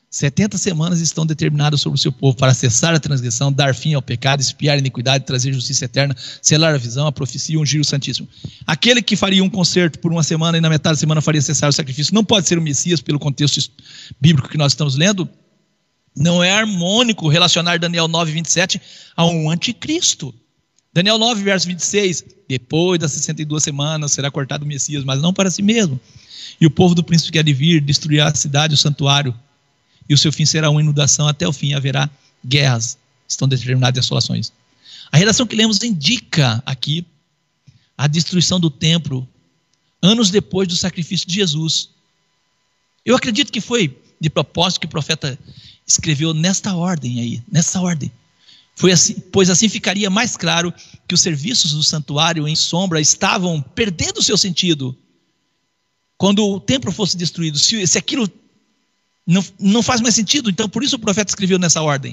setenta semanas estão determinadas sobre o seu povo para cessar a transgressão, dar fim ao pecado, expiar a iniquidade, trazer justiça eterna, selar a visão, a profecia e ungir o Santíssimo. Aquele que faria um concerto por uma semana e na metade da semana faria cessar o sacrifício, não pode ser o Messias pelo contexto bíblico que nós estamos lendo. Não é harmônico relacionar Daniel nove, vinte e sete a um anticristo. Daniel nove, verso vinte e seis, depois das sessenta e duas semanas será cortado o Messias, mas não para si mesmo. E o povo do príncipe que há de vir destruirá a cidade e o santuário, e o seu fim será uma inundação, até o fim haverá guerras, estão determinadas assolações. A redação que lemos indica aqui a destruição do templo, anos depois do sacrifício de Jesus. Eu acredito que foi de propósito que o profeta escreveu nesta ordem aí, nessa ordem. Foi assim, pois assim ficaria mais claro que os serviços do santuário em sombra estavam perdendo o seu sentido. Quando o templo fosse destruído, se, se aquilo não, não faz mais sentido, então por isso o profeta escreveu nessa ordem.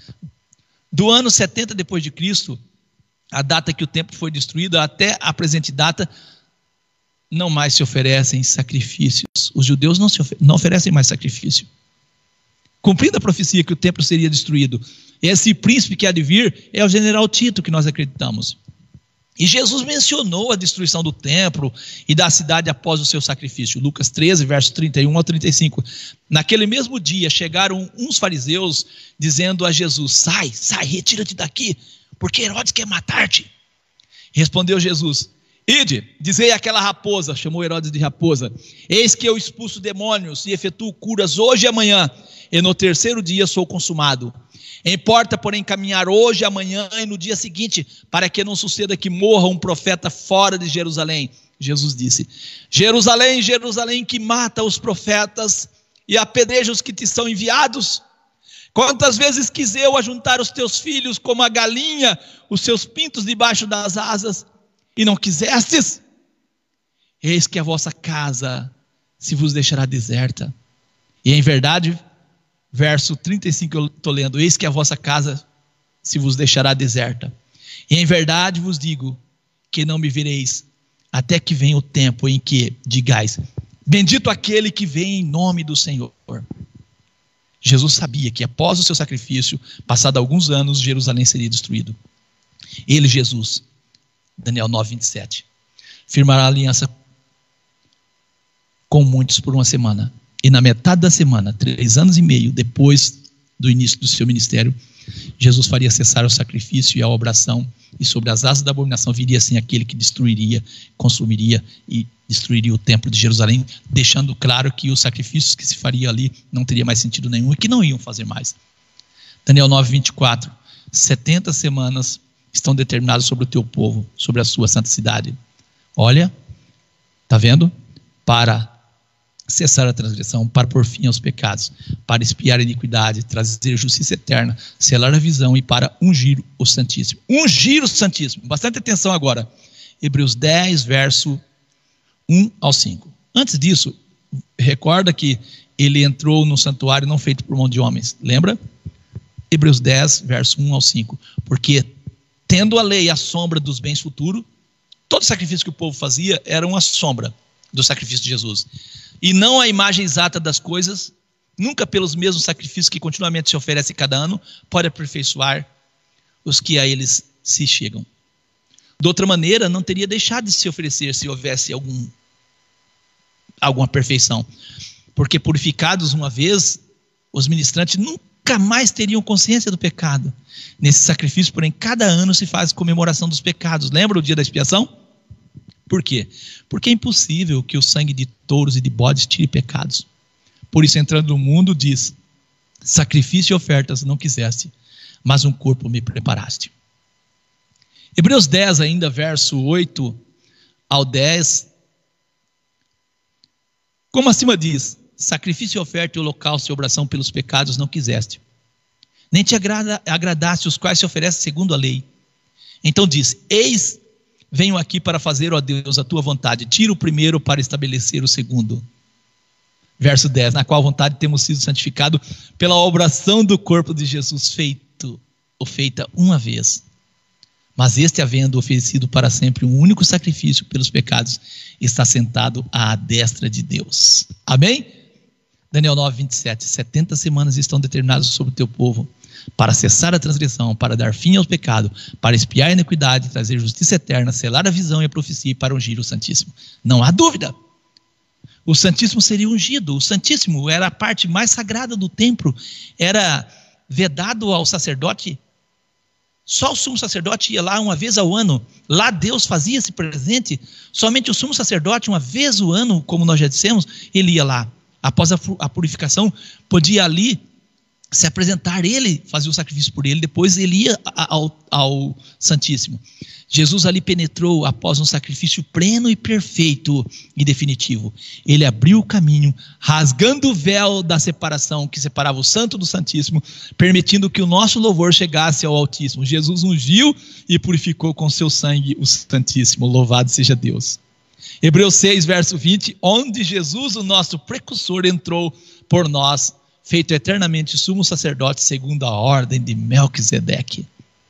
Do ano setenta depois de Cristo, a data que o templo foi destruído, até a presente data, não mais se oferecem sacrifícios. Os judeus não, se ofer- não oferecem mais sacrifício. Cumprindo a profecia que o templo seria destruído, esse príncipe que há de vir é o general Tito, que nós acreditamos. E Jesus mencionou a destruição do templo e da cidade após o seu sacrifício. Lucas treze, versos trinta e um ao trinta e cinco. Naquele mesmo dia chegaram uns fariseus dizendo a Jesus: sai, sai, retira-te daqui, porque Herodes quer matar-te. Respondeu Jesus: ide, dizei àquela raposa, chamou Herodes de raposa, eis que eu expulso demônios e efetuo curas hoje e amanhã, e no terceiro dia sou consumado. Importa, porém, caminhar hoje, amanhã e no dia seguinte, para que não suceda que morra um profeta fora de Jerusalém. Jesus disse: Jerusalém, Jerusalém, que mata os profetas e apedreja os que te são enviados. Quantas vezes quis eu ajuntar os teus filhos como a galinha, os seus pintos debaixo das asas, e não quisestes? Eis que a vossa casa se vos deixará deserta. E em verdade, verso trinta e cinco eu estou lendo: eis que a vossa casa se vos deixará deserta. E em verdade vos digo que não me vereis, até que venha o tempo em que digais: bendito aquele que vem em nome do Senhor. Jesus sabia que após o seu sacrifício, passado alguns anos, Jerusalém seria destruído. Ele, Jesus, Daniel nove, vinte e sete, firmará aliança com muitos por uma semana. E na metade da semana, três anos e meio depois do início do seu ministério, Jesus faria cessar o sacrifício e a obração, e sobre as asas da abominação viria assim aquele que destruiria, consumiria e destruiria o templo de Jerusalém, deixando claro que os sacrifícios que se faria ali não teria mais sentido nenhum e que não iam fazer mais. Daniel nove, vinte e quatro, setenta semanas estão determinadas sobre o teu povo, sobre a sua santa cidade. Olha, está vendo? Para cessar a transgressão, para pôr fim aos pecados, para expiar a iniquidade, trazer justiça eterna, selar a visão e para ungir o Santíssimo. Ungir o Santíssimo. Bastante atenção agora. Hebreus dez, verso um ao cinco. Antes disso, recorda que ele entrou no santuário não feito por mão de homens. Lembra? Hebreus dez, verso um ao cinco. Porque tendo a lei a sombra dos bens futuros, todo sacrifício que o povo fazia era uma sombra do sacrifício de Jesus. E não a imagem exata das coisas, nunca pelos mesmos sacrifícios que continuamente se oferece cada ano, pode aperfeiçoar os que a eles se chegam. De outra maneira, não teria deixado de se oferecer se houvesse algum, alguma perfeição. Porque purificados uma vez, os ministrantes nunca mais teriam consciência do pecado. Nesse sacrifício, porém, cada ano se faz comemoração dos pecados. Lembra o dia da expiação? Por quê? Porque é impossível que o sangue de touros e de bodes tire pecados. Por isso, entrando no mundo, diz: sacrifício e ofertas não quiseste, mas um corpo me preparaste. Hebreus dez ainda, verso oito ao dez. Como acima diz: sacrifício e oferta e holocausto e obração pelos pecados não quiseste, nem te agrada, agradaste os quais se oferecem segundo a lei. Então diz: eis, venho aqui para fazer, ó Deus, a tua vontade. Tira o primeiro para estabelecer o segundo. Verso dez, na qual vontade temos sido santificados pela obração do corpo de Jesus, feito ou feita uma vez. Mas este, havendo oferecido para sempre um único sacrifício pelos pecados, está sentado à destra de Deus. Amém? Daniel nove, vinte e sete. setenta semanas estão determinadas sobre o teu povo, para cessar a transgressão, para dar fim ao pecado, para expiar a iniquidade, trazer justiça eterna, selar a visão e a profecia e para ungir o Santíssimo. Não há dúvida. O Santíssimo seria ungido. O Santíssimo era a parte mais sagrada do templo. Era vedado ao sacerdote. Só o sumo sacerdote ia lá uma vez ao ano. Lá Deus fazia esse presente. Somente o sumo sacerdote, uma vez ao ano, como nós já dissemos, ele ia lá. Após a purificação, podia ali se apresentar, ele fazia o sacrifício por ele, depois ele ia ao, ao Santíssimo. Jesus ali penetrou após um sacrifício pleno e perfeito e definitivo. Ele abriu o caminho, rasgando o véu da separação que separava o Santo do Santíssimo, permitindo que o nosso louvor chegasse ao Altíssimo. Jesus ungiu e purificou com seu sangue o Santíssimo. Louvado seja Deus. Hebreus seis, verso vinte, onde Jesus, o nosso precursor, entrou por nós, feito eternamente sumo sacerdote segundo a ordem de Melquisedeque.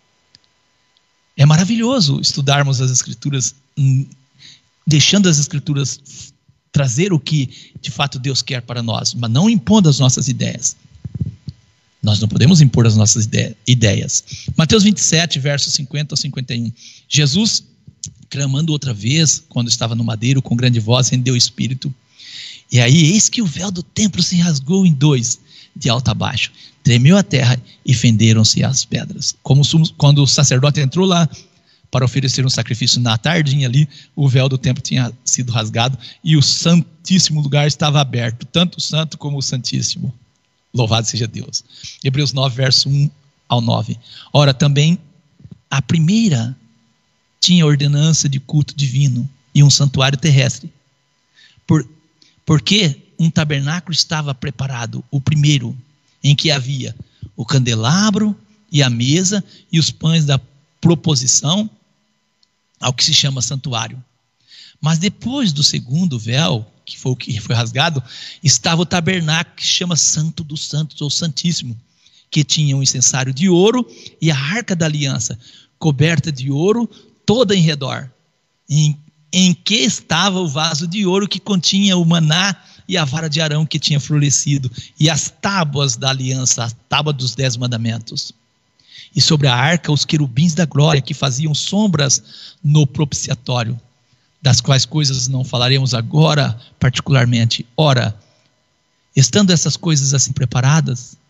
É maravilhoso estudarmos as Escrituras, deixando as Escrituras trazer o que de fato Deus quer para nós, mas não impondo as nossas ideias. Nós não podemos impor as nossas ideias. Mateus vinte e sete, versos cinquenta a cinquenta e um. Jesus, clamando outra vez, quando estava no madeiro, com grande voz, rendeu o espírito. E aí, eis que o véu do templo se rasgou em dois, de alto a baixo. Tremeu a terra e fenderam-se as pedras. Como quando o sacerdote entrou lá para oferecer um sacrifício na tardinha ali, o véu do templo tinha sido rasgado e o santíssimo lugar estava aberto, tanto o santo como o santíssimo. Louvado seja Deus. Hebreus nove, verso um ao nove. Ora, também a primeira tinha ordenança de culto divino e um santuário terrestre. Por, porque um tabernáculo estava preparado, o primeiro, em que havia o candelabro e a mesa e os pães da proposição, ao que se chama santuário. Mas depois do segundo véu, que foi o que foi rasgado, estava o tabernáculo que se chama Santo dos Santos, ou Santíssimo, que tinha um incensário de ouro e a arca da aliança, coberta de ouro, toda em redor, em, em que estava o vaso de ouro que continha o maná e a vara de Arão que tinha florescido, e as tábuas da aliança, a tábua dos dez mandamentos. E sobre a arca, os querubins da glória, que faziam sombras no propiciatório, das quais coisas não falaremos agora particularmente. Ora, estando essas coisas assim preparadas,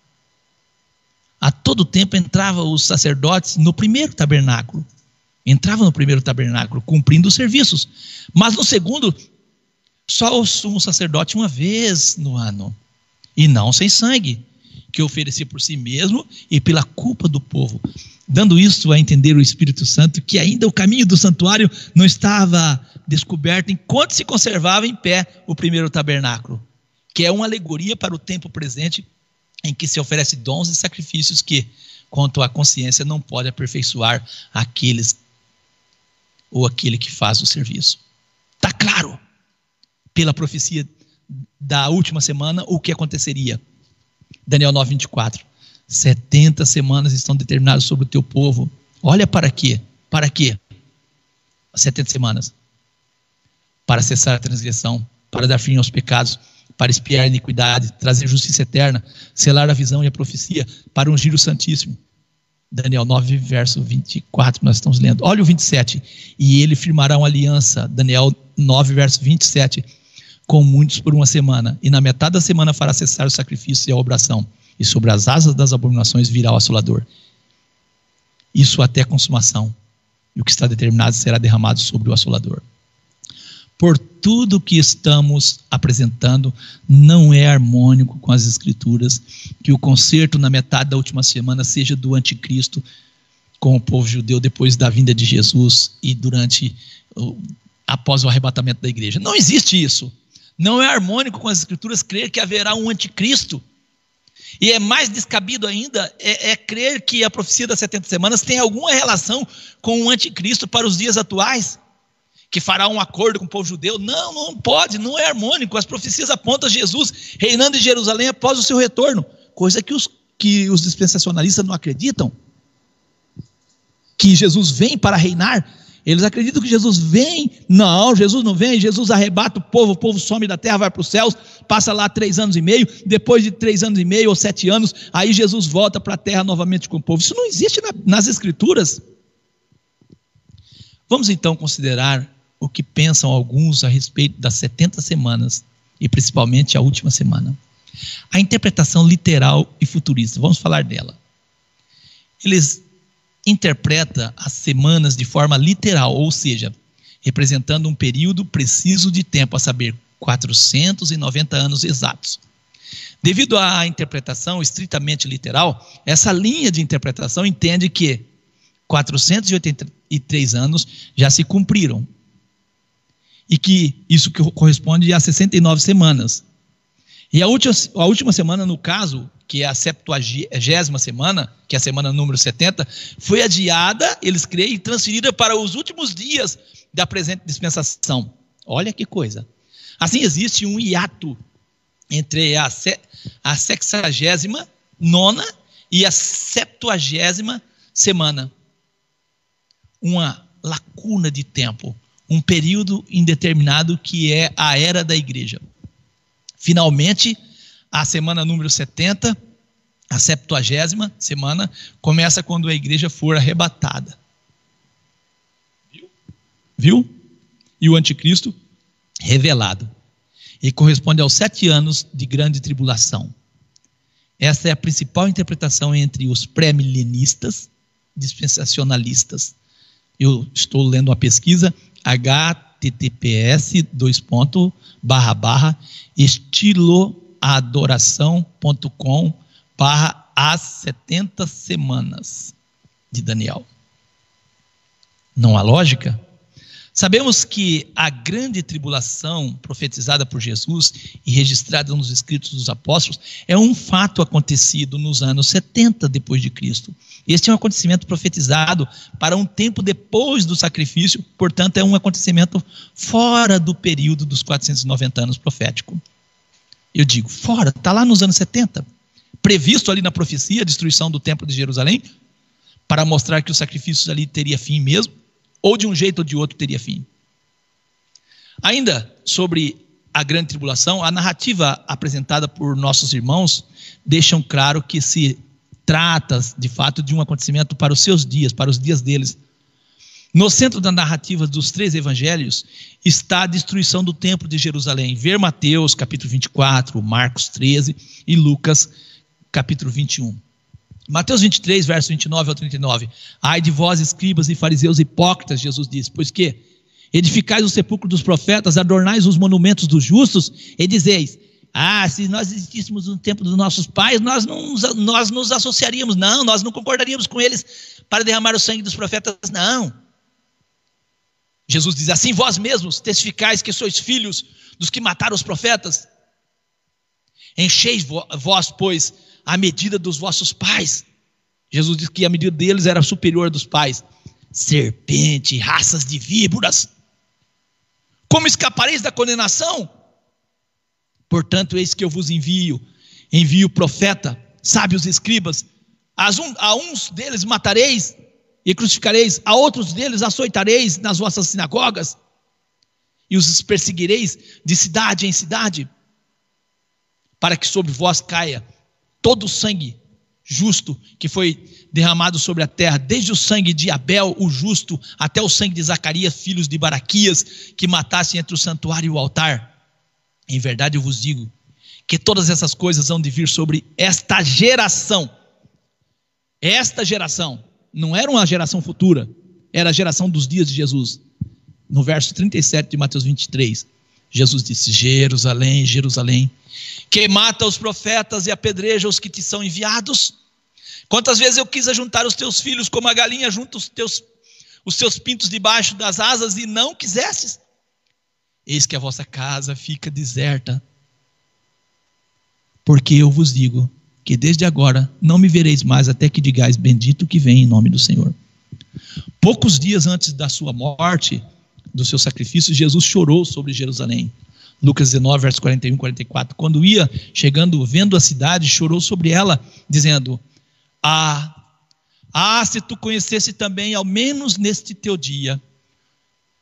a todo tempo entravam os sacerdotes no primeiro tabernáculo, entravam no primeiro tabernáculo, cumprindo os serviços, mas no segundo, só o sumo sacerdote uma vez no ano, e não sem sangue, que oferecia por si mesmo e pela culpa do povo, dando isso a entender o Espírito Santo, que ainda o caminho do santuário não estava descoberto, enquanto se conservava em pé o primeiro tabernáculo, que é uma alegoria para o tempo presente, em que se oferece dons e sacrifícios que, quanto à consciência, não pode aperfeiçoar aqueles ou aquele que faz o serviço. Está claro, pela profecia da última semana, o que aconteceria. Daniel nove, vinte e quatro. setenta semanas estão determinadas sobre o teu povo. Olha para quê? Para quê? setenta semanas. Para cessar a transgressão, para dar fim aos pecados, para expiar a iniquidade, trazer justiça eterna, selar a visão e a profecia, para ungir o Santíssimo. Daniel nove, verso vinte e quatro, nós estamos lendo. Olha o vinte e sete. E ele firmará uma aliança, Daniel nove, verso vinte e sete, com muitos por uma semana, e na metade da semana fará cessar o sacrifício e a obração, e sobre as asas das abominações virá o assolador. Isso até a consumação, e o que está determinado será derramado sobre o assolador. Por tudo que estamos apresentando, não é harmônico com as Escrituras que o concerto na metade da última semana seja do anticristo com o povo judeu depois da vinda de Jesus e durante, após o arrebatamento da igreja. Não existe isso. Não é harmônico com as Escrituras crer que haverá um anticristo. E é mais descabido ainda é, é crer que a profecia das setenta semanas tem alguma relação com o anticristo para os dias atuais, que fará um acordo com o povo judeu. Não, não pode, não é harmônico. As profecias apontam Jesus reinando em Jerusalém após o seu retorno, coisa que os, que os dispensacionalistas não acreditam, que Jesus vem para reinar Eles acreditam que Jesus vem. Não, Jesus não vem. Jesus arrebata o povo, o povo some da terra, vai para os céus, passa lá três anos e meio. Depois de três anos e meio ou sete anos, aí Jesus volta para a terra novamente com o povo. Isso não existe na, nas Escrituras. Vamos então considerar o que pensam alguns a respeito das setenta semanas e principalmente a última semana. A interpretação literal e futurista, vamos falar dela. Eles interpretam as semanas de forma literal, ou seja, representando um período preciso de tempo, a saber, quatrocentos e noventa anos exatos. Devido à interpretação estritamente literal, essa linha de interpretação entende que quatrocentos e oitenta e três anos já se cumpriram e que isso corresponde a sessenta e nove semanas. E a última, a última semana, no caso, que é a septuagésima semana, que é a semana número setenta, foi adiada, eles creem, e transferida para os últimos dias da presente dispensação. Olha que coisa. Assim, existe um hiato entre a, a sexagésima nona e a septuagésima semana. Uma lacuna de tempo, um período indeterminado que é a era da igreja. Finalmente, a semana número setenta, a septuagésima semana, começa quando a igreja for arrebatada. Viu? Viu? E o anticristo revelado. E corresponde aos sete anos de grande tribulação. Essa é a principal interpretação entre os pré-milenistas, dispensacionalistas. Eu estou lendo uma pesquisa, H T T P S dois pontos barra barra estiloadoração ponto com barra as setenta semanas de Daniel. Não há lógica? Sabemos que a grande tribulação profetizada por Jesus e registrada nos escritos dos apóstolos é um fato acontecido nos anos setenta depois de Cristo. Este é um acontecimento profetizado para um tempo depois do sacrifício, portanto é um acontecimento fora do período dos quatrocentos e noventa anos profético. Eu digo, fora, está lá nos anos setenta, previsto ali na profecia a destruição do templo de Jerusalém, para mostrar que os sacrifícios ali teria fim mesmo, ou de um jeito ou de outro teria fim. Ainda sobre a grande tribulação, a narrativa apresentada por nossos irmãos deixam claro que se trata de fato de um acontecimento para os seus dias, para os dias deles. No centro da narrativa dos três evangelhos está a destruição do templo de Jerusalém. Ver Mateus capítulo vinte e quatro, Marcos treze e Lucas capítulo vinte e um. Mateus vinte e três, verso vinte e nove ao trinta e nove. Ai de vós, escribas e fariseus hipócritas, Jesus diz, pois que edificais o sepulcro dos profetas, adornais os monumentos dos justos, e dizeis, ah, se nós existíssemos no tempo dos nossos pais, nós, não, nós nos associaríamos, não, nós não concordaríamos com eles para derramar o sangue dos profetas, não. Jesus diz, assim vós mesmos testificais que sois filhos dos que mataram os profetas, encheis vós, pois, a medida dos vossos pais. Jesus diz que a medida deles era superior à dos pais. Serpente, raças de víboras, como escapareis da condenação? Portanto, eis que eu vos envio, envio profeta, sábios e escribas, um, a uns deles matareis e crucificareis, a outros deles açoitareis nas vossas sinagogas, e os perseguireis de cidade em cidade, para que sobre vós caia todo o sangue justo que foi derramado sobre a terra, desde o sangue de Abel, o justo, até o sangue de Zacarias, filhos de Baraquias, que matassem entre o santuário e o altar. Em verdade eu vos digo, que todas essas coisas hão de vir sobre esta geração. Esta geração, não era uma geração futura, era a geração dos dias de Jesus. No verso trinta e sete de Mateus vinte e três, Jesus disse, Jerusalém, Jerusalém, que mata os profetas e apedreja os que te são enviados. Quantas vezes eu quis ajuntar os teus filhos como a galinha junta os teus, os seus pintos debaixo das asas e não quisestes? Eis que a vossa casa fica deserta. Porque eu vos digo que desde agora não me vereis mais até que digais bendito que vem em nome do Senhor. Poucos dias antes da sua morte, do seu sacrifício, Jesus chorou sobre Jerusalém. Lucas dezenove, versos quarenta e um e quarenta e quatro. Quando ia chegando, vendo a cidade, chorou sobre ela, dizendo, ah, ah, se tu conhecesse também, ao menos neste teu dia,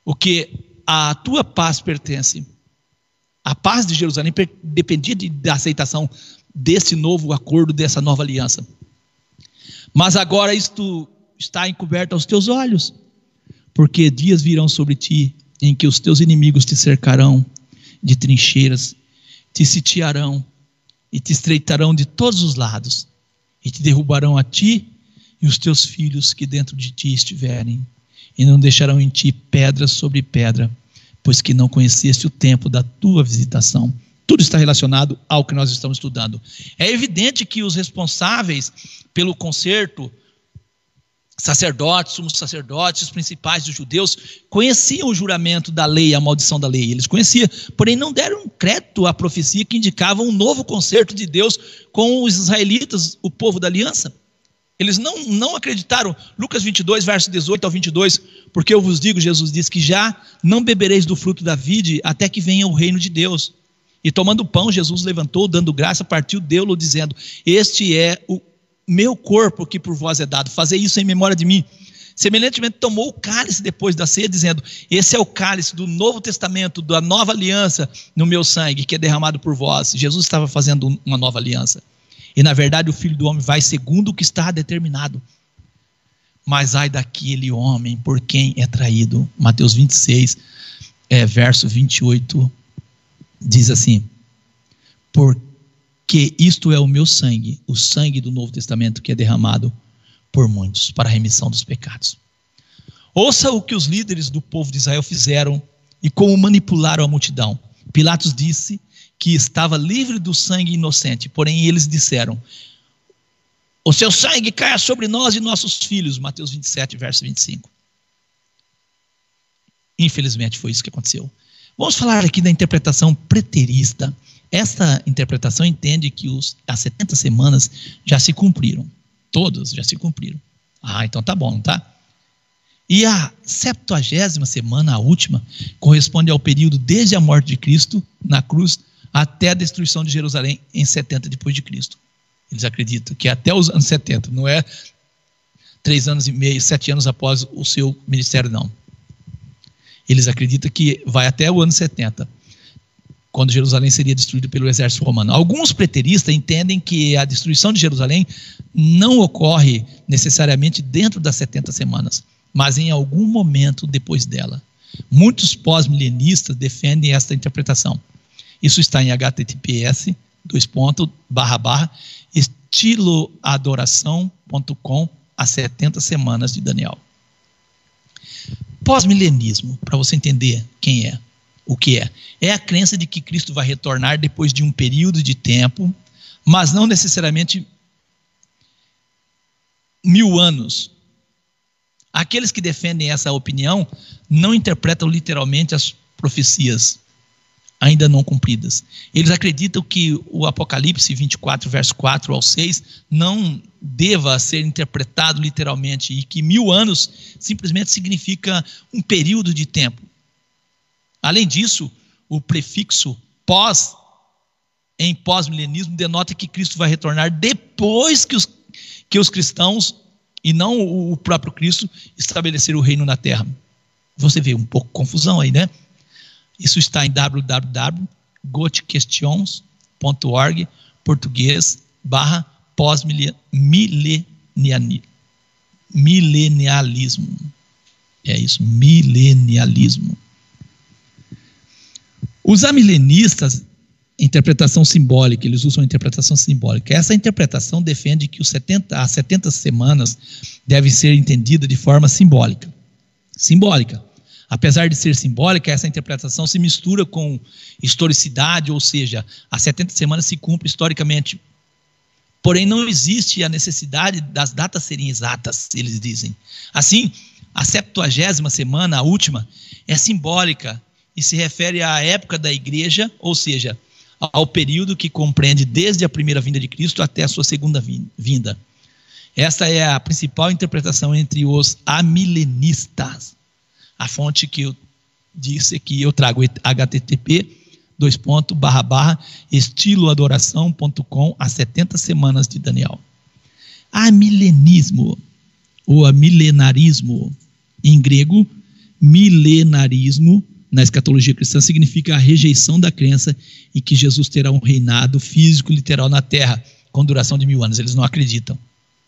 o que a tua paz pertence. A paz de Jerusalém dependia de, da aceitação desse novo acordo, dessa nova aliança. Mas agora isto está encoberto aos teus olhos, porque dias virão sobre ti em que os teus inimigos te cercarão de trincheiras, te sitiarão e te estreitarão de todos os lados, e te derrubarão a ti e os teus filhos que dentro de ti estiverem, e não deixarão em ti pedra sobre pedra, pois que não conheceste o tempo da tua visitação. Tudo está relacionado ao que nós estamos estudando. É evidente que os responsáveis pelo concerto, sacerdotes, sumos sacerdotes, os principais dos judeus, conheciam o juramento da lei, a maldição da lei. Eles conheciam, porém não deram crédito à profecia que indicava um novo concerto de Deus com os israelitas, o povo da aliança. Eles não, não acreditaram. Lucas vinte e dois, verso dezoito ao vinte e dois, porque eu vos digo, Jesus diz, que já não bebereis do fruto da vide até que venha o reino de Deus. E tomando o pão, Jesus levantou, dando graça, partiu, deu-lo, dizendo, este é o meu corpo que por vós é dado, fazei isso em memória de mim. Semelhantemente tomou o cálice depois da ceia, dizendo, esse é o cálice do Novo Testamento, da nova aliança no meu sangue, que é derramado por vós. Jesus estava fazendo uma nova aliança, e na verdade o Filho do Homem vai segundo o que está determinado. Mas ai daquele homem por quem é traído. Mateus vinte e seis, é, verso vinte e oito, diz assim, por que isto é o meu sangue, o sangue do Novo Testamento que é derramado por muitos para a remissão dos pecados. Ouça o que os líderes do povo de Israel fizeram e como manipularam a multidão. Pilatos disse que estava livre do sangue inocente, porém eles disseram, o seu sangue caia sobre nós e nossos filhos. Mateus vinte e sete, verso vinte e cinco. Infelizmente foi isso que aconteceu. Vamos falar aqui da interpretação preterista. Esta interpretação entende que os, as setenta semanas já se cumpriram. Todas já se cumpriram. Ah, então tá bom, tá? E a septuagésima semana, a última, corresponde ao período desde a morte de Cristo na cruz até a destruição de Jerusalém em setenta depois de Cristo. Eles acreditam que é até os anos setenta, não é três anos e meio, sete anos após o seu ministério, não. Eles acreditam que vai até o ano setenta. Quando Jerusalém seria destruída pelo exército romano. Alguns preteristas entendem que a destruição de Jerusalém não ocorre necessariamente dentro das setenta semanas, mas em algum momento depois dela. Muitos pós-milenistas defendem esta interpretação. Isso está em H T T P S, dois pontos, barra, barra, estiloadoração ponto com, as setenta semanas de Daniel. Pós-milenismo, para você entender quem é. O que é? É a crença de que Cristo vai retornar depois de um período de tempo, mas não necessariamente mil anos. Aqueles que defendem essa opinião não interpretam literalmente as profecias ainda não cumpridas. Eles acreditam que o Apocalipse vinte e quatro, verso quatro ao seis, não deva ser interpretado literalmente e que mil anos simplesmente significa um período de tempo. Além disso, o prefixo pós, em pós-milenismo, denota que Cristo vai retornar depois que os, que os cristãos, e não o próprio Cristo, estabeleceram o reino na terra. Você vê um pouco de confusão aí, né? Isso está em w w w ponto gotquestions ponto org, português, barra pós-milenialismo. É isso, milenialismo. Os amilenistas, interpretação simbólica, eles usam a interpretação simbólica. Essa interpretação defende que os setenta, as setenta semanas devem ser entendidas de forma simbólica. Simbólica. Apesar de ser simbólica, essa interpretação se mistura com historicidade, ou seja, as setenta semanas se cumprem historicamente. Porém, não existe a necessidade das datas serem exatas, eles dizem. Assim, a septuagésima semana, a última, é simbólica e se refere à época da igreja, ou seja, ao período que compreende desde a primeira vinda de Cristo até a sua segunda vinda. Esta é a principal interpretação entre os amilenistas. A fonte que eu disse que eu trago H T T P, dois pontos, barra, barra, estiloadoração ponto com, as setenta semanas de Daniel. Amilenismo, ou amilenarismo, em grego, Milenarismo, na escatologia cristã, significa a rejeição da crença em que Jesus terá um reinado físico literal na Terra, com duração de mil anos. Eles não acreditam.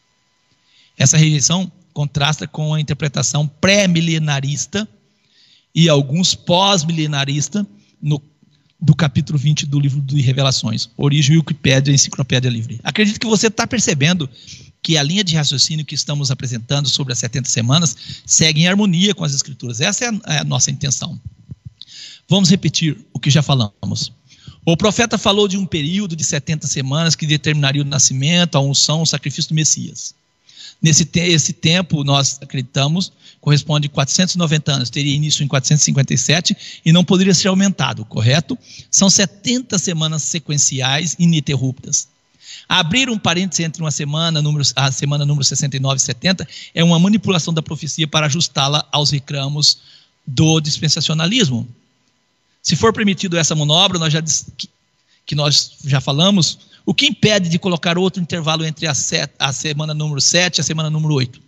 Essa rejeição contrasta com a interpretação pré-milenarista e alguns pós-milenaristas no do capítulo vinte do livro de Revelações, Origem, Wikipédia e Enciclopédia Livre. Acredito que você está percebendo que a linha de raciocínio que estamos apresentando sobre as setenta semanas segue em harmonia com as Escrituras. Essa é a, é a nossa intenção. Vamos repetir o que já falamos. O profeta falou de um período de setenta semanas que determinaria o nascimento, a unção, o sacrifício do Messias. Nesse te esse tempo, nós acreditamos, corresponde a quatrocentos e noventa anos, teria início em quatrocentos e cinquenta e sete e não poderia ser aumentado, correto? São setenta semanas sequenciais ininterruptas. Abrir um parêntese entre uma semana, número, a semana número sessenta e nove e setenta, é uma manipulação da profecia para ajustá-la aos reclamos do dispensacionalismo. Se for permitido essa manobra, nós já, que, que nós já falamos, o que impede de colocar outro intervalo entre a, set, a semana número sete e a semana número oito?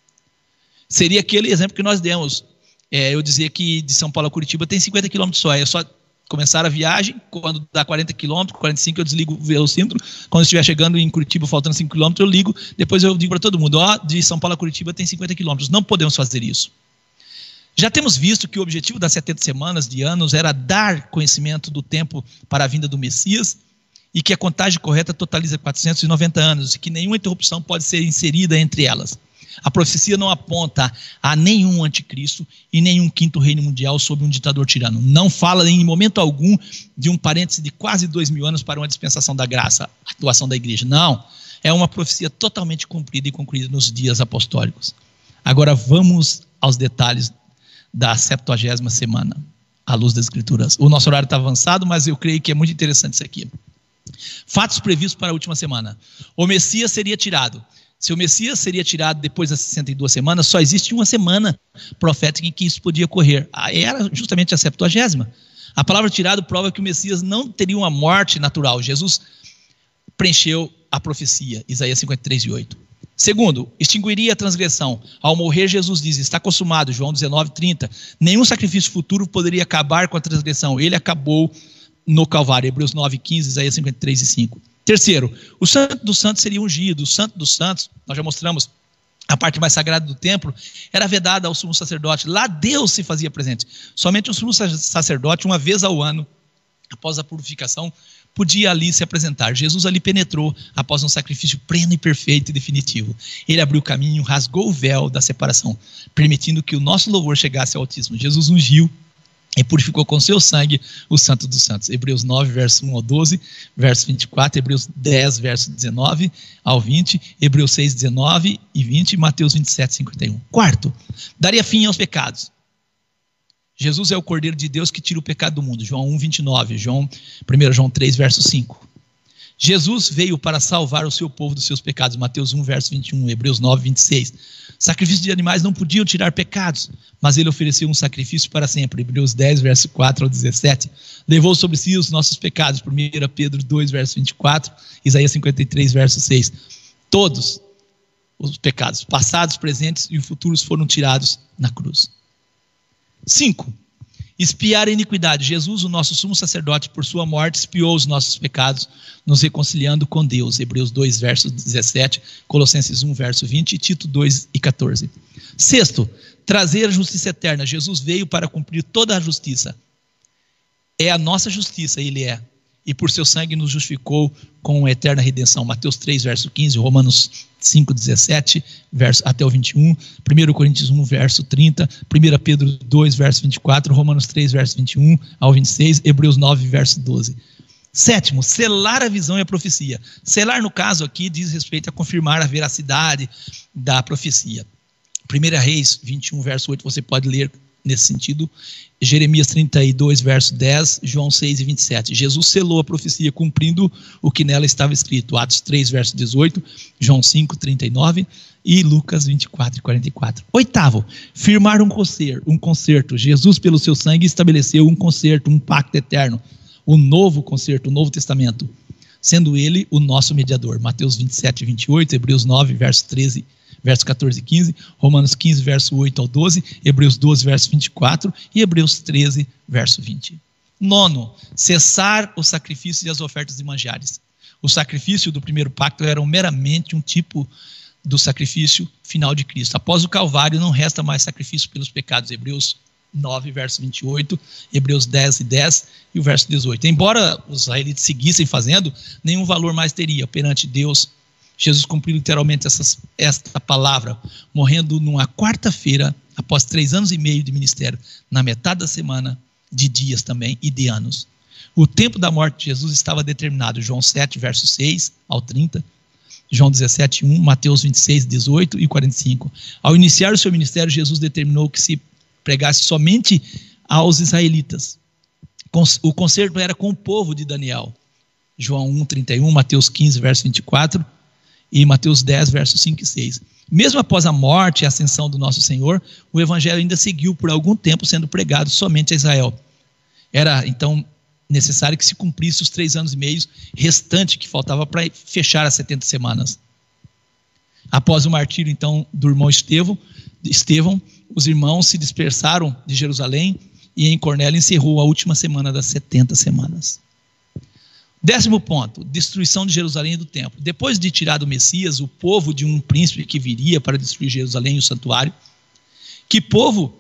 Seria aquele exemplo que nós demos. É, eu dizia que de São Paulo a Curitiba tem cinquenta quilômetros só. É só começar a viagem, quando dá quarenta quilômetros, quarenta e cinco eu desligo o velocímetro. Quando eu estiver chegando em Curitiba, faltando cinco quilômetros, eu ligo. Depois eu digo para todo mundo, ó, de São Paulo a Curitiba tem cinquenta quilômetros. Não podemos fazer isso. Já temos visto que o objetivo das setenta semanas de anos era dar conhecimento do tempo para a vinda do Messias, e que a contagem correta totaliza quatrocentos e noventa anos, e que nenhuma interrupção pode ser inserida entre elas. A profecia não aponta a nenhum anticristo e nenhum quinto reino mundial sob um ditador tirano. Não fala em momento algum de um parêntese de quase dois mil anos para uma dispensação da graça, a atuação da igreja. Não, é uma profecia totalmente cumprida e concluída nos dias apostólicos. Agora vamos aos detalhes da septuagésima semana, à luz das Escrituras. O nosso horário está avançado, mas eu creio que é muito interessante isso aqui. Fatos previstos para a última semana. O Messias seria tirado. Se o Messias seria tirado depois das sessenta e duas semanas, só existe uma semana profética em que isso podia ocorrer. Era justamente a septuagésima. A palavra tirado prova que o Messias não teria uma morte natural. Jesus preencheu a profecia, Isaías cinquenta e três e oito. Segundo, extinguiria a transgressão. Ao morrer, Jesus diz, está consumado, João dezenove, trinta. Nenhum sacrifício futuro poderia acabar com a transgressão. Ele acabou no Calvário, Hebreus nove, quinze, Isaías cinquenta e três e cinco. Terceiro, o santo dos santos seria ungido. O santo dos santos, nós já mostramos, a parte mais sagrada do templo, era vedada ao sumo sacerdote. Lá Deus se fazia presente. Somente o sumo sacerdote, uma vez ao ano, após a purificação, podia ali se apresentar. Jesus ali penetrou após um sacrifício pleno e perfeito e definitivo. Ele abriu o caminho, rasgou o véu da separação, permitindo que o nosso louvor chegasse ao Altíssimo. Jesus ungiu e purificou com seu sangue o Santo dos Santos. Hebreus nove, verso um ao doze, verso vinte e quatro, Hebreus dez, verso dezenove ao vinte, Hebreus seis, dezenove e vinte, e Mateus vinte e sete, cinquenta e um. Quarto, daria fim aos pecados. Jesus é o Cordeiro de Deus que tira o pecado do mundo. João um, vinte e nove, João, primeiro João três, verso cinco. Jesus veio para salvar o seu povo dos seus pecados. Mateus um, verso vinte e um, Hebreus nove, vinte e seis. Sacrifícios de animais não podiam tirar pecados, mas ele ofereceu um sacrifício para sempre. Hebreus dez, verso quatro ao dezessete. Levou sobre si os nossos pecados. primeiro Pedro dois, verso vinte e quatro. Isaías cinquenta e três, verso seis. Todos os pecados, passados, presentes e futuros, foram tirados na cruz. Cinco. Expiar a iniquidade. Jesus, o nosso sumo sacerdote, por sua morte, expiou os nossos pecados, nos reconciliando com Deus. Hebreus dois, verso dezessete, Colossenses um, verso vinte e Tito dois e quatorze. Sexto, trazer a justiça eterna. Jesus veio para cumprir toda a justiça. É a nossa justiça, ele é. E por seu sangue nos justificou com a eterna redenção. Mateus três, verso quinze, Romanos cinco, dezessete, verso, até o vinte e um, primeiro Coríntios um, verso trinta, primeiro Pedro dois, verso vinte e quatro, Romanos três, verso vinte e um ao vinte e seis, Hebreus nove, verso doze. Sétimo, selar a visão e a profecia. Selar, no caso aqui, diz respeito a confirmar a veracidade da profecia. primeiro Reis vinte e um, verso oito, você pode ler nesse sentido. Jeremias trinta e dois, verso dez, João seis e vinte e sete. Jesus selou a profecia cumprindo o que nela estava escrito. Atos três, verso dezoito, João cinco, trinta e nove e Lucas vinte e quatro e quarenta e quatro. Oitavo, firmar um concerto, um concerto. Jesus, pelo seu sangue, estabeleceu um concerto, um pacto eterno. O novo concerto, o Novo Testamento, sendo ele o nosso mediador. Mateus vinte e sete, vinte e oito, Hebreus nove, verso treze, verso catorze e quinze, Romanos quinze, verso oito ao doze, Hebreus doze, verso vinte e quatro e Hebreus treze, verso vinte. Nono, cessar os sacrifícios e as ofertas de manjares. O sacrifício do primeiro pacto era meramente um tipo do sacrifício final de Cristo. Após o Calvário não resta mais sacrifício pelos pecados. Hebreus nove, verso vinte e oito, Hebreus dez e dez e o verso dezoito. Embora os israelitas seguissem fazendo, nenhum valor mais teria perante Deus. Jesus cumpriu literalmente essas, esta palavra, morrendo numa quarta-feira, após três anos e meio de ministério, na metade da semana, de dias também e de anos. O tempo da morte de Jesus estava determinado, João sete, verso seis ao trinta, João dezessete, um, Mateus vinte e seis, dezoito e quarenta e cinco. Ao iniciar o seu ministério, Jesus determinou que se pregasse somente aos israelitas. O concerto era com o povo de Daniel, João um, trinta e um, Mateus quinze, verso vinte e quatro e Mateus dez, versos cinco e seis. Mesmo após a morte e a ascensão do nosso Senhor, o evangelho ainda seguiu por algum tempo sendo pregado somente a Israel. Era, então, necessário que se cumprisse os três anos e meio restantes que faltava para fechar as setenta semanas. Após o martírio, então, do irmão Estevão, Estevão, os irmãos se dispersaram de Jerusalém e em Cornélio encerrou a última semana das setenta semanas. Décimo ponto, destruição de Jerusalém e do templo. Depois de tirar do Messias o povo de um príncipe que viria para destruir Jerusalém e o santuário, que povo,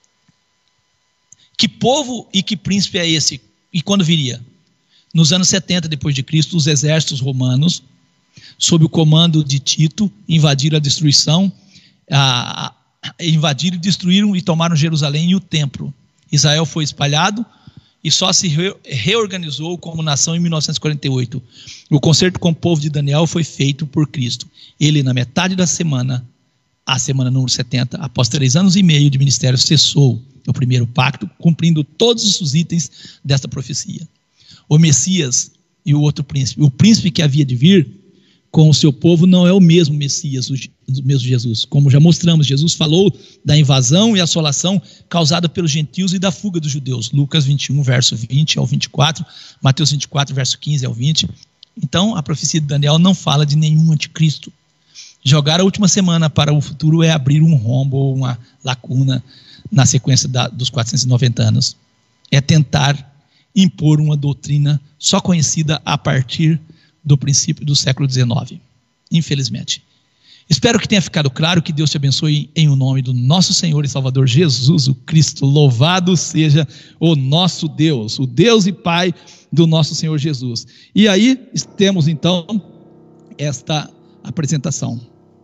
que povo e que príncipe é esse? E quando viria? Nos anos setenta depois de Cristo, os exércitos romanos, sob o comando de Tito, invadiram a destruição, a, a, invadiram, destruíram e tomaram Jerusalém e o templo. Israel foi espalhado e só se re, reorganizou como nação em mil novecentos e quarenta e oito. O concerto com o povo de Daniel foi feito por Cristo. Ele, na metade da semana, a semana número setenta, após três anos e meio de ministério, cessou o primeiro pacto, cumprindo todos os itens desta profecia. O Messias e o outro príncipe, o príncipe que havia de vir com o seu povo não é o mesmo Messias, o mesmo Jesus. Como já mostramos, Jesus falou da invasão e assolação causada pelos gentios e da fuga dos judeus. Lucas vinte e um, verso vinte ao vinte e quatro, Mateus vinte e quatro, verso quinze ao vinte. Então, a profecia de Daniel não fala de nenhum anticristo. Jogar a última semana para o futuro é abrir um rombo ou uma lacuna na sequência da, dos quatrocentos e noventa anos. É tentar impor uma doutrina só conhecida a partir do princípio do século dezenove, infelizmente. Espero que tenha ficado claro. Que Deus te abençoe em o nome do nosso Senhor e Salvador Jesus o Cristo. Louvado seja o nosso Deus, o Deus e Pai do nosso Senhor Jesus. E aí temos então esta apresentação.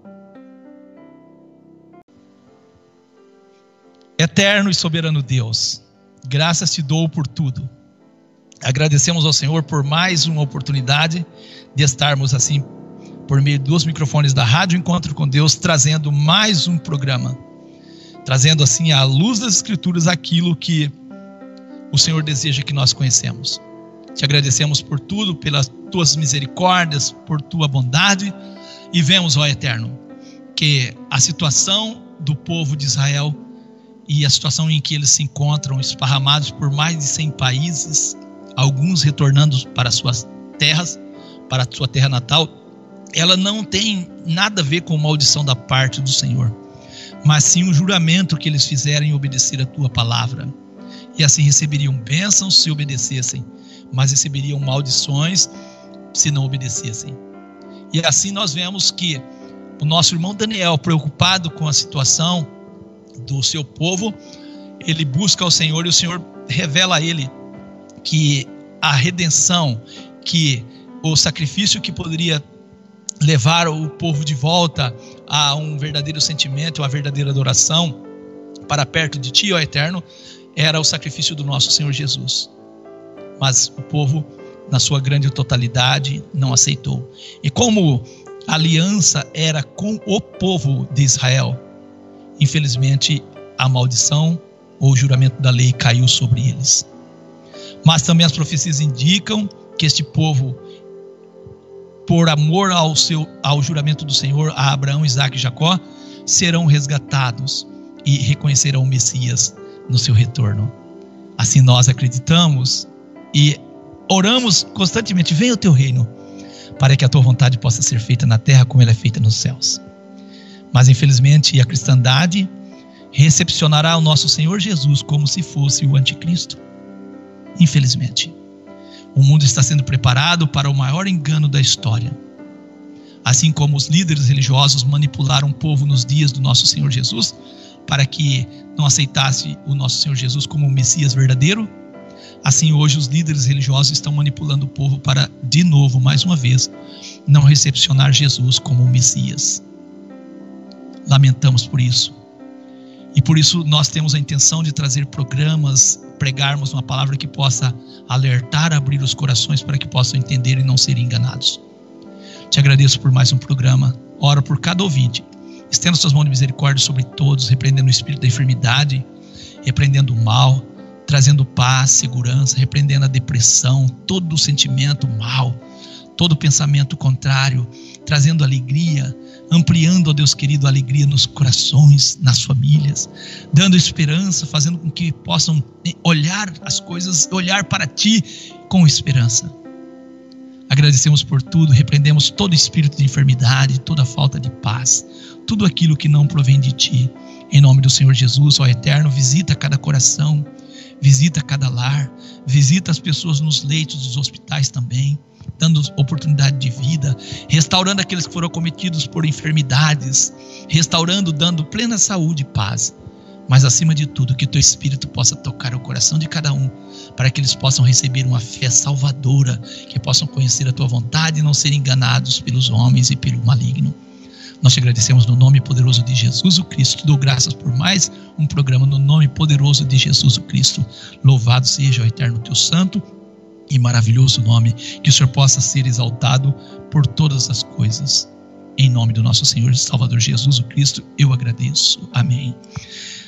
Eterno e soberano Deus, graças te dou por tudo. Agradecemos ao Senhor por mais uma oportunidade de estarmos assim, por meio dos microfones da Rádio Encontro com Deus, trazendo mais um programa, trazendo assim à luz das Escrituras aquilo que o Senhor deseja que nós conhecemos. Te agradecemos por tudo, pelas tuas misericórdias, por tua bondade, e vemos, ó Eterno, que a situação do povo de Israel e a situação em que eles se encontram esparramados por mais de cem países, alguns retornando para suas terras, para a sua terra natal, ela não tem nada a ver com maldição da parte do Senhor, mas sim um juramento que eles fizeram em obedecer a tua palavra, e assim receberiam bênçãos se obedecessem, mas receberiam maldições se não obedecessem. E assim nós vemos que o nosso irmão Daniel, preocupado com a situação do seu povo, ele busca ao Senhor e o Senhor revela a ele que a redenção, que o sacrifício que poderia levar o povo de volta a um verdadeiro sentimento, a uma verdadeira adoração para perto de ti, ó Eterno, era o sacrifício do nosso Senhor Jesus. Mas o povo, na sua grande totalidade, não aceitou. E como a aliança era com o povo de Israel, infelizmente a maldição ou o juramento da lei caiu sobre eles. Mas também as profecias indicam que este povo, por amor ao, seu, ao juramento do Senhor a Abraão, Isaque e Jacó, serão resgatados e reconhecerão o Messias no seu retorno. Assim nós acreditamos e oramos constantemente: venha o teu reino, para que a tua vontade possa ser feita na terra como ela é feita nos céus. Mas infelizmente a cristandade recepcionará o nosso Senhor Jesus como se fosse o anticristo. Infelizmente, o mundo está sendo preparado para o maior engano da história. Assim como os líderes religiosos manipularam o povo nos dias do nosso Senhor Jesus para que não aceitasse o nosso Senhor Jesus como o Messias verdadeiro, assim hoje os líderes religiosos estão manipulando o povo para, de novo, mais uma vez, não recepcionar Jesus como o Messias. Lamentamos por isso. E por isso nós temos a intenção de trazer programas, pregarmos uma palavra que possa alertar, abrir os corações para que possam entender e não serem enganados. Te agradeço por mais um programa. Oro por cada ouvinte. Estenda suas mãos de misericórdia sobre todos, repreendendo o espírito da enfermidade, repreendendo o mal, trazendo paz, segurança, repreendendo a depressão, todo o sentimento mal, todo pensamento contrário, trazendo alegria, ampliando, ó Deus querido, a alegria nos corações, nas famílias, dando esperança, fazendo com que possam olhar as coisas, olhar para Ti com esperança. Agradecemos por tudo, repreendemos todo espírito de enfermidade, toda falta de paz, tudo aquilo que não provém de Ti. Em nome do Senhor Jesus, ó Eterno, visita cada coração, visita cada lar, visita as pessoas nos leitos dos hospitais também, dando oportunidade de vida, restaurando aqueles que foram acometidos por enfermidades, restaurando, dando plena saúde e paz. Mas acima de tudo, que Teu Espírito possa tocar o coração de cada um, para que eles possam receber uma fé salvadora, que possam conhecer a Tua vontade e não serem enganados pelos homens e pelo maligno. Nós te agradecemos no nome poderoso de Jesus o Cristo. Te dou graças por mais um programa no nome poderoso de Jesus o Cristo. Louvado seja o eterno Teu santo e maravilhoso nome. Que o Senhor possa ser exaltado por todas as coisas. Em nome do nosso Senhor e Salvador Jesus o Cristo, eu agradeço. Amém.